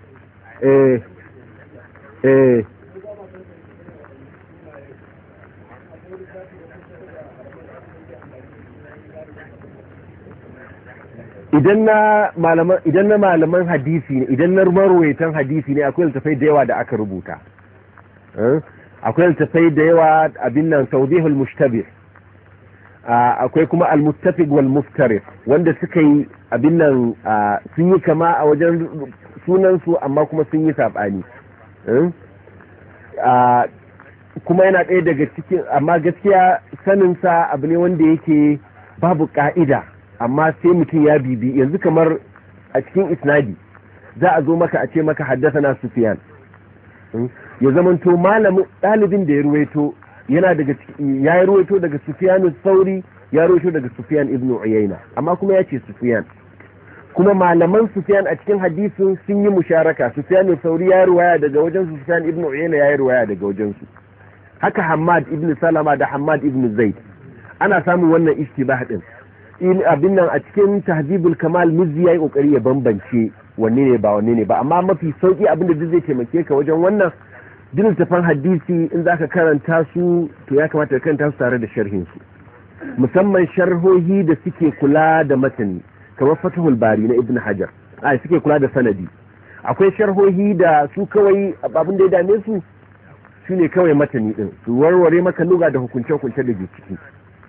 eh eh idan na malaman idan na malaman hadisi ne, idan na marwayatan hadisi ne, akwai littafai da yawa da aka rubuta. Akwai littafai da yawa abin nan tawdihul mushtabih, akwai kuma al-muttafiq wal muftarid wanda suka yi abin nan sun yi kama a wajen sunan su amma kuma sun yi sabani. Kuma yana ɗaya daga cikin, amma gaskiya sanin sa abu ne wanda yake babu ka'ida, amma sai mutum ya bibi. Yanzu kamar a cikin isnadi za a zo maka a ce maka haddathana Sufyan, ya zamanto malamin ɗalibin da ya ruwaito yana daga ya ruwaito daga Sufyan Sauri, ya ruwaito daga Sufyan ibn Uyayna, amma kuma ya ce Sufyan. Kuma malaman Sufyan a cikin hadisin sun yi musharaka, Sufyan Sauri ya ruwaya daga wajen su, Sufyan ibn Uyayna ya ruwaya daga wajen su. Haka Hammad ibn Salama da Hammad ibn Zaid ana samun wannan istibah din. In abin nan a cikin Tahdhibul Kamal Mizzi yayi kokari ya bambance wanne ne ba wanne ne ba, amma mafi sauki abin da duk zai taimake ka wajen wannan duk tafan hadisi in zaka karanta su to ya kamata ka karanta su tare da sharhin su, musamman sharhohi da suke kula da matani kamar Fathul Bari na Ibn Hajar, ai suke kula da sanadi. Akwai sharhohi da su kawai abin da ya dame su shine kawai matani din, su warware maka lugha da hukunce-hukunce da ke ciki.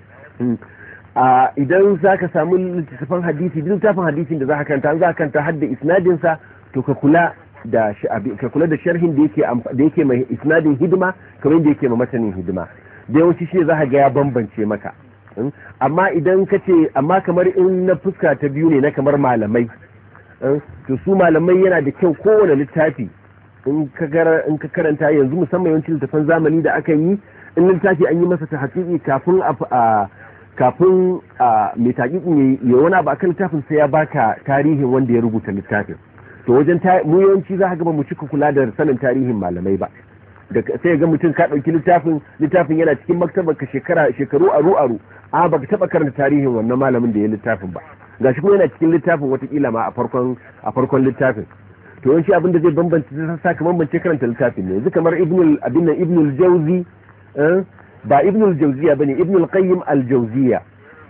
Idan za ka samu littattafan hadisi, duk littafin hadisin da za ka kanta, za ka kanta hadda isnadinsa, to ka kula da ka kula da sharhin da yake da yake mai isnadin hidima kamar yadda yake mai matanin hidima. Da yawanci shi za ka ga ya bambance maka. Amma idan ka ce, amma kamar in na fuska ta biyu ne na kamar malamai, to su malamai yana da kyau kowane littafi in ka karanta yanzu, musamman yawancin littattafan zamani da aka yi, in littafi an yi masa ta haƙiƙi kafin a kafin mai taƙiƙin ya wani ba kan littafin sai ya baka tarihin wanda ya rubuta littafin. To wajen mu yawanci za ka ga ba mu cika kula da sanin tarihin malamai ba, da sai ga mutum ka ɗauki littafin littafin yana cikin maktabar ka shekara shekaru aru aru a baka taɓa karanta tarihin wannan malamin da ya littafin ba, gashi kuma yana cikin littafin watakila ma a farkon a farkon littafin. To yawanci abin da zai bambance zai sa ka bambance karanta littafin ne. Yanzu kamar ibnul abin nan ibnul jawzi, ba ibnul jawziya bane, ibnul qayyim al-jawziya.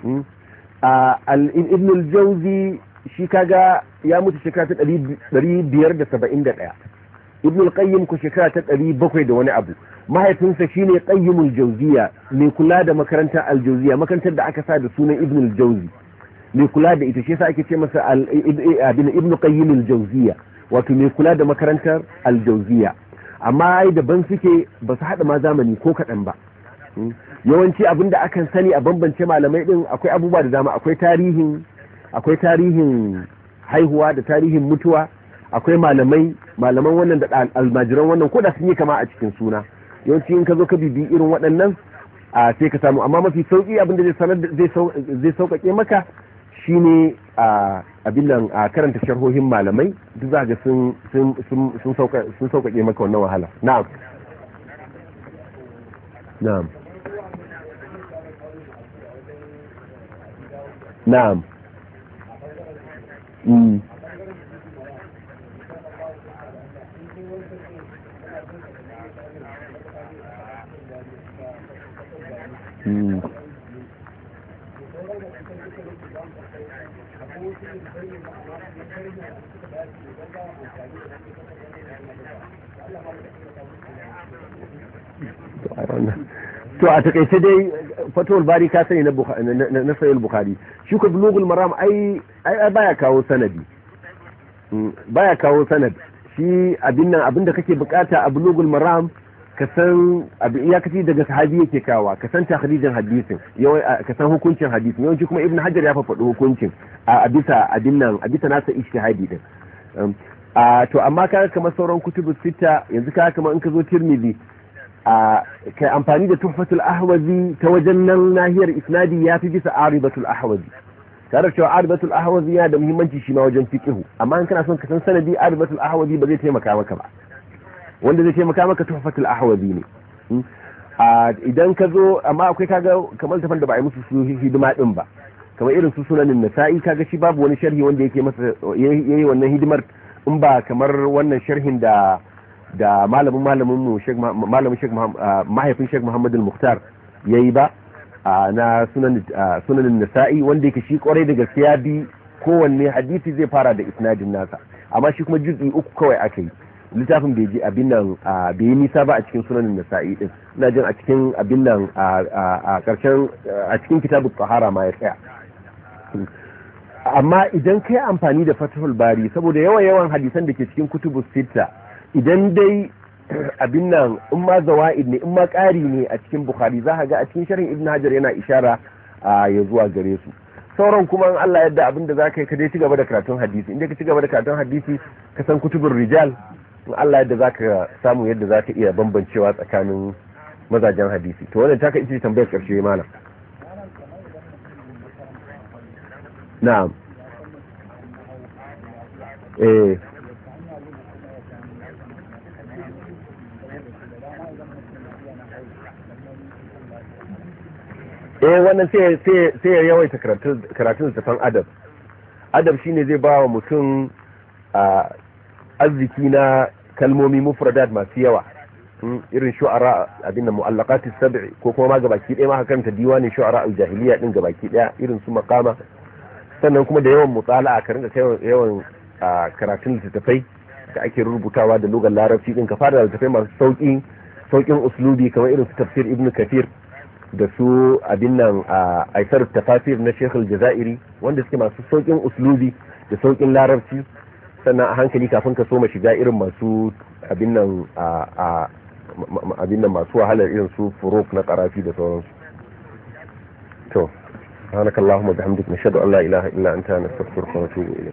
ibnul jawzi shi kaga ya mutu shekara ta ɗari biyar da saba'in da ɗaya, ibnul qayyim ku shekara ta ɗari bakwai da wani abu. Mahaifinsa shine qayyimul jawziya, mai kula da makarantar al-jawziya, makarantar da aka sa da sunan ibnul jawzi, mai kula da ita, shi yasa ake ce masa ibnu qayyim al-jawziya, wato mai kula da makarantar al-jawziya. Amma ai daban suke, ba su haɗa ma zamani ko kaɗan ba. Yawanci abin da akan sani a bambance malamai din akwai abubuwa da dama, akwai tarihin akwai tarihin haihuwa da tarihin mutuwa, akwai malamai malaman wannan da almajiran wannan ko da sun yi kama a cikin suna. Yawanci in ka zo ka bibi irin waɗannan a sai ka samu, amma mafi sauki abin da zai sanar zai sauƙaƙe maka shine a abin nan a karanta sharhohin malamai, duk za ga sun sun sun sauƙaƙe maka wannan wahala. Na'am na'am na'am mm mm to a takaice dai fatawul bari ka sani na na sahih bukhari, shi ko bulugul maram ai ai baya kawo sanadi, baya kawo sanad. Shi abin nan abinda kake bukata a bulugul maram ka san abin iyakaci daga sahabi yake kawa, ka san takhrijin hadisin, ka san hukuncin hadisin. Yawanci kuma ibn hajar ya faɗi hukuncin a bisa abin nan a bisa nasa ijtihadi din. To amma kaga kamar sauran kutubu sita, yanzu kaga kamar in ka zo tirmidhi a kai amfani da tuhfatul ahwazi ta wajen nan nahiyar isnadi ya fi bisa aribatul ahwazi, tare cewa aribatul ahwazi yana da muhimmanci shi ma wajen fiqhu, amma in kana son ka san sanadi aribatul ahwazi ba zai taimaka maka ba, wanda zai taimaka maka tuhfatul ahwazi ne. a idan ka zo, amma akwai kaga kamar tafan da ba a yi musu su hidima din ba, kamar irin su sunanin nasa'i, kaga shi babu wani sharhi wanda yake masa yayi wannan hidimar in ba kamar wannan sharhin da da malamin malamin mu Sheikh malamin Sheikh mahaifin Sheikh Muhammad al-Mukhtar yayi ba na sunan sunanin nasa'i wanda yake shi kwarai da gaske ya bi kowanne hadisi zai fara da isnadin nasa, amma shi kuma juz'i uku kawai aka yi. Littafin bai ji abin nan bai yi nisa ba a cikin sunanin nasa'i din, ina jin a cikin abin nan a karshen a cikin kitabut tahara ma ya tsaya. Amma idan kai amfani da Fathul Bari, saboda yawan yawan hadisan da ke cikin kutubus sitta, idan dai abin nan in ma zawa'id ne in ma ƙari ne a cikin Bukhari, za ka ga a cikin sharhin Ibn Hajar yana ishara ya zuwa gare su. Sauran kuma in Allah yadda abin da za ka yi ka dai ci gaba da karatun hadisi, inda ka ci gaba da karatun hadisi ka san kutubur rijal, in Allah yadda za ka samu yadda za ka iya bambancewa tsakanin mazajen hadisi. To wannan ta ka ita tambayar ƙarshe malam. Na'am. Eh. Eh wannan sai sai sai ya yawaita karatun karatun tafan adab. Adab shine zai ba wa mutum a arziki na kalmomi mufradat masu yawa. Irin shu'ara abin da mu'allaqatis sab'i ko kuma ma gabaki ɗaya ma karanta diwanin shu'ara al-jahiliya din gabaki ɗaya irin su maqama. Sannan kuma da yawan mutsala a karinka yawan karatun littattafai da ake rubutawa da lugar larabci din, ka fara da littattafai masu sauƙin sauƙin uslubi kamar irin su tafsir ibn kathir da su abin nan a aisar tafasir na Sheikh al-Jazairi wanda suke masu sauƙin uslubi da sauƙin larabci. Sannan a hankali kafin ka so ma shiga irin masu abin nan a abin nan masu wahalar irin su furuk na qarafi da sauransu. To سبحانك اللهم وبحمدك نشهد أن لا إله إلا أنت نستغفرك ونتوب إليك.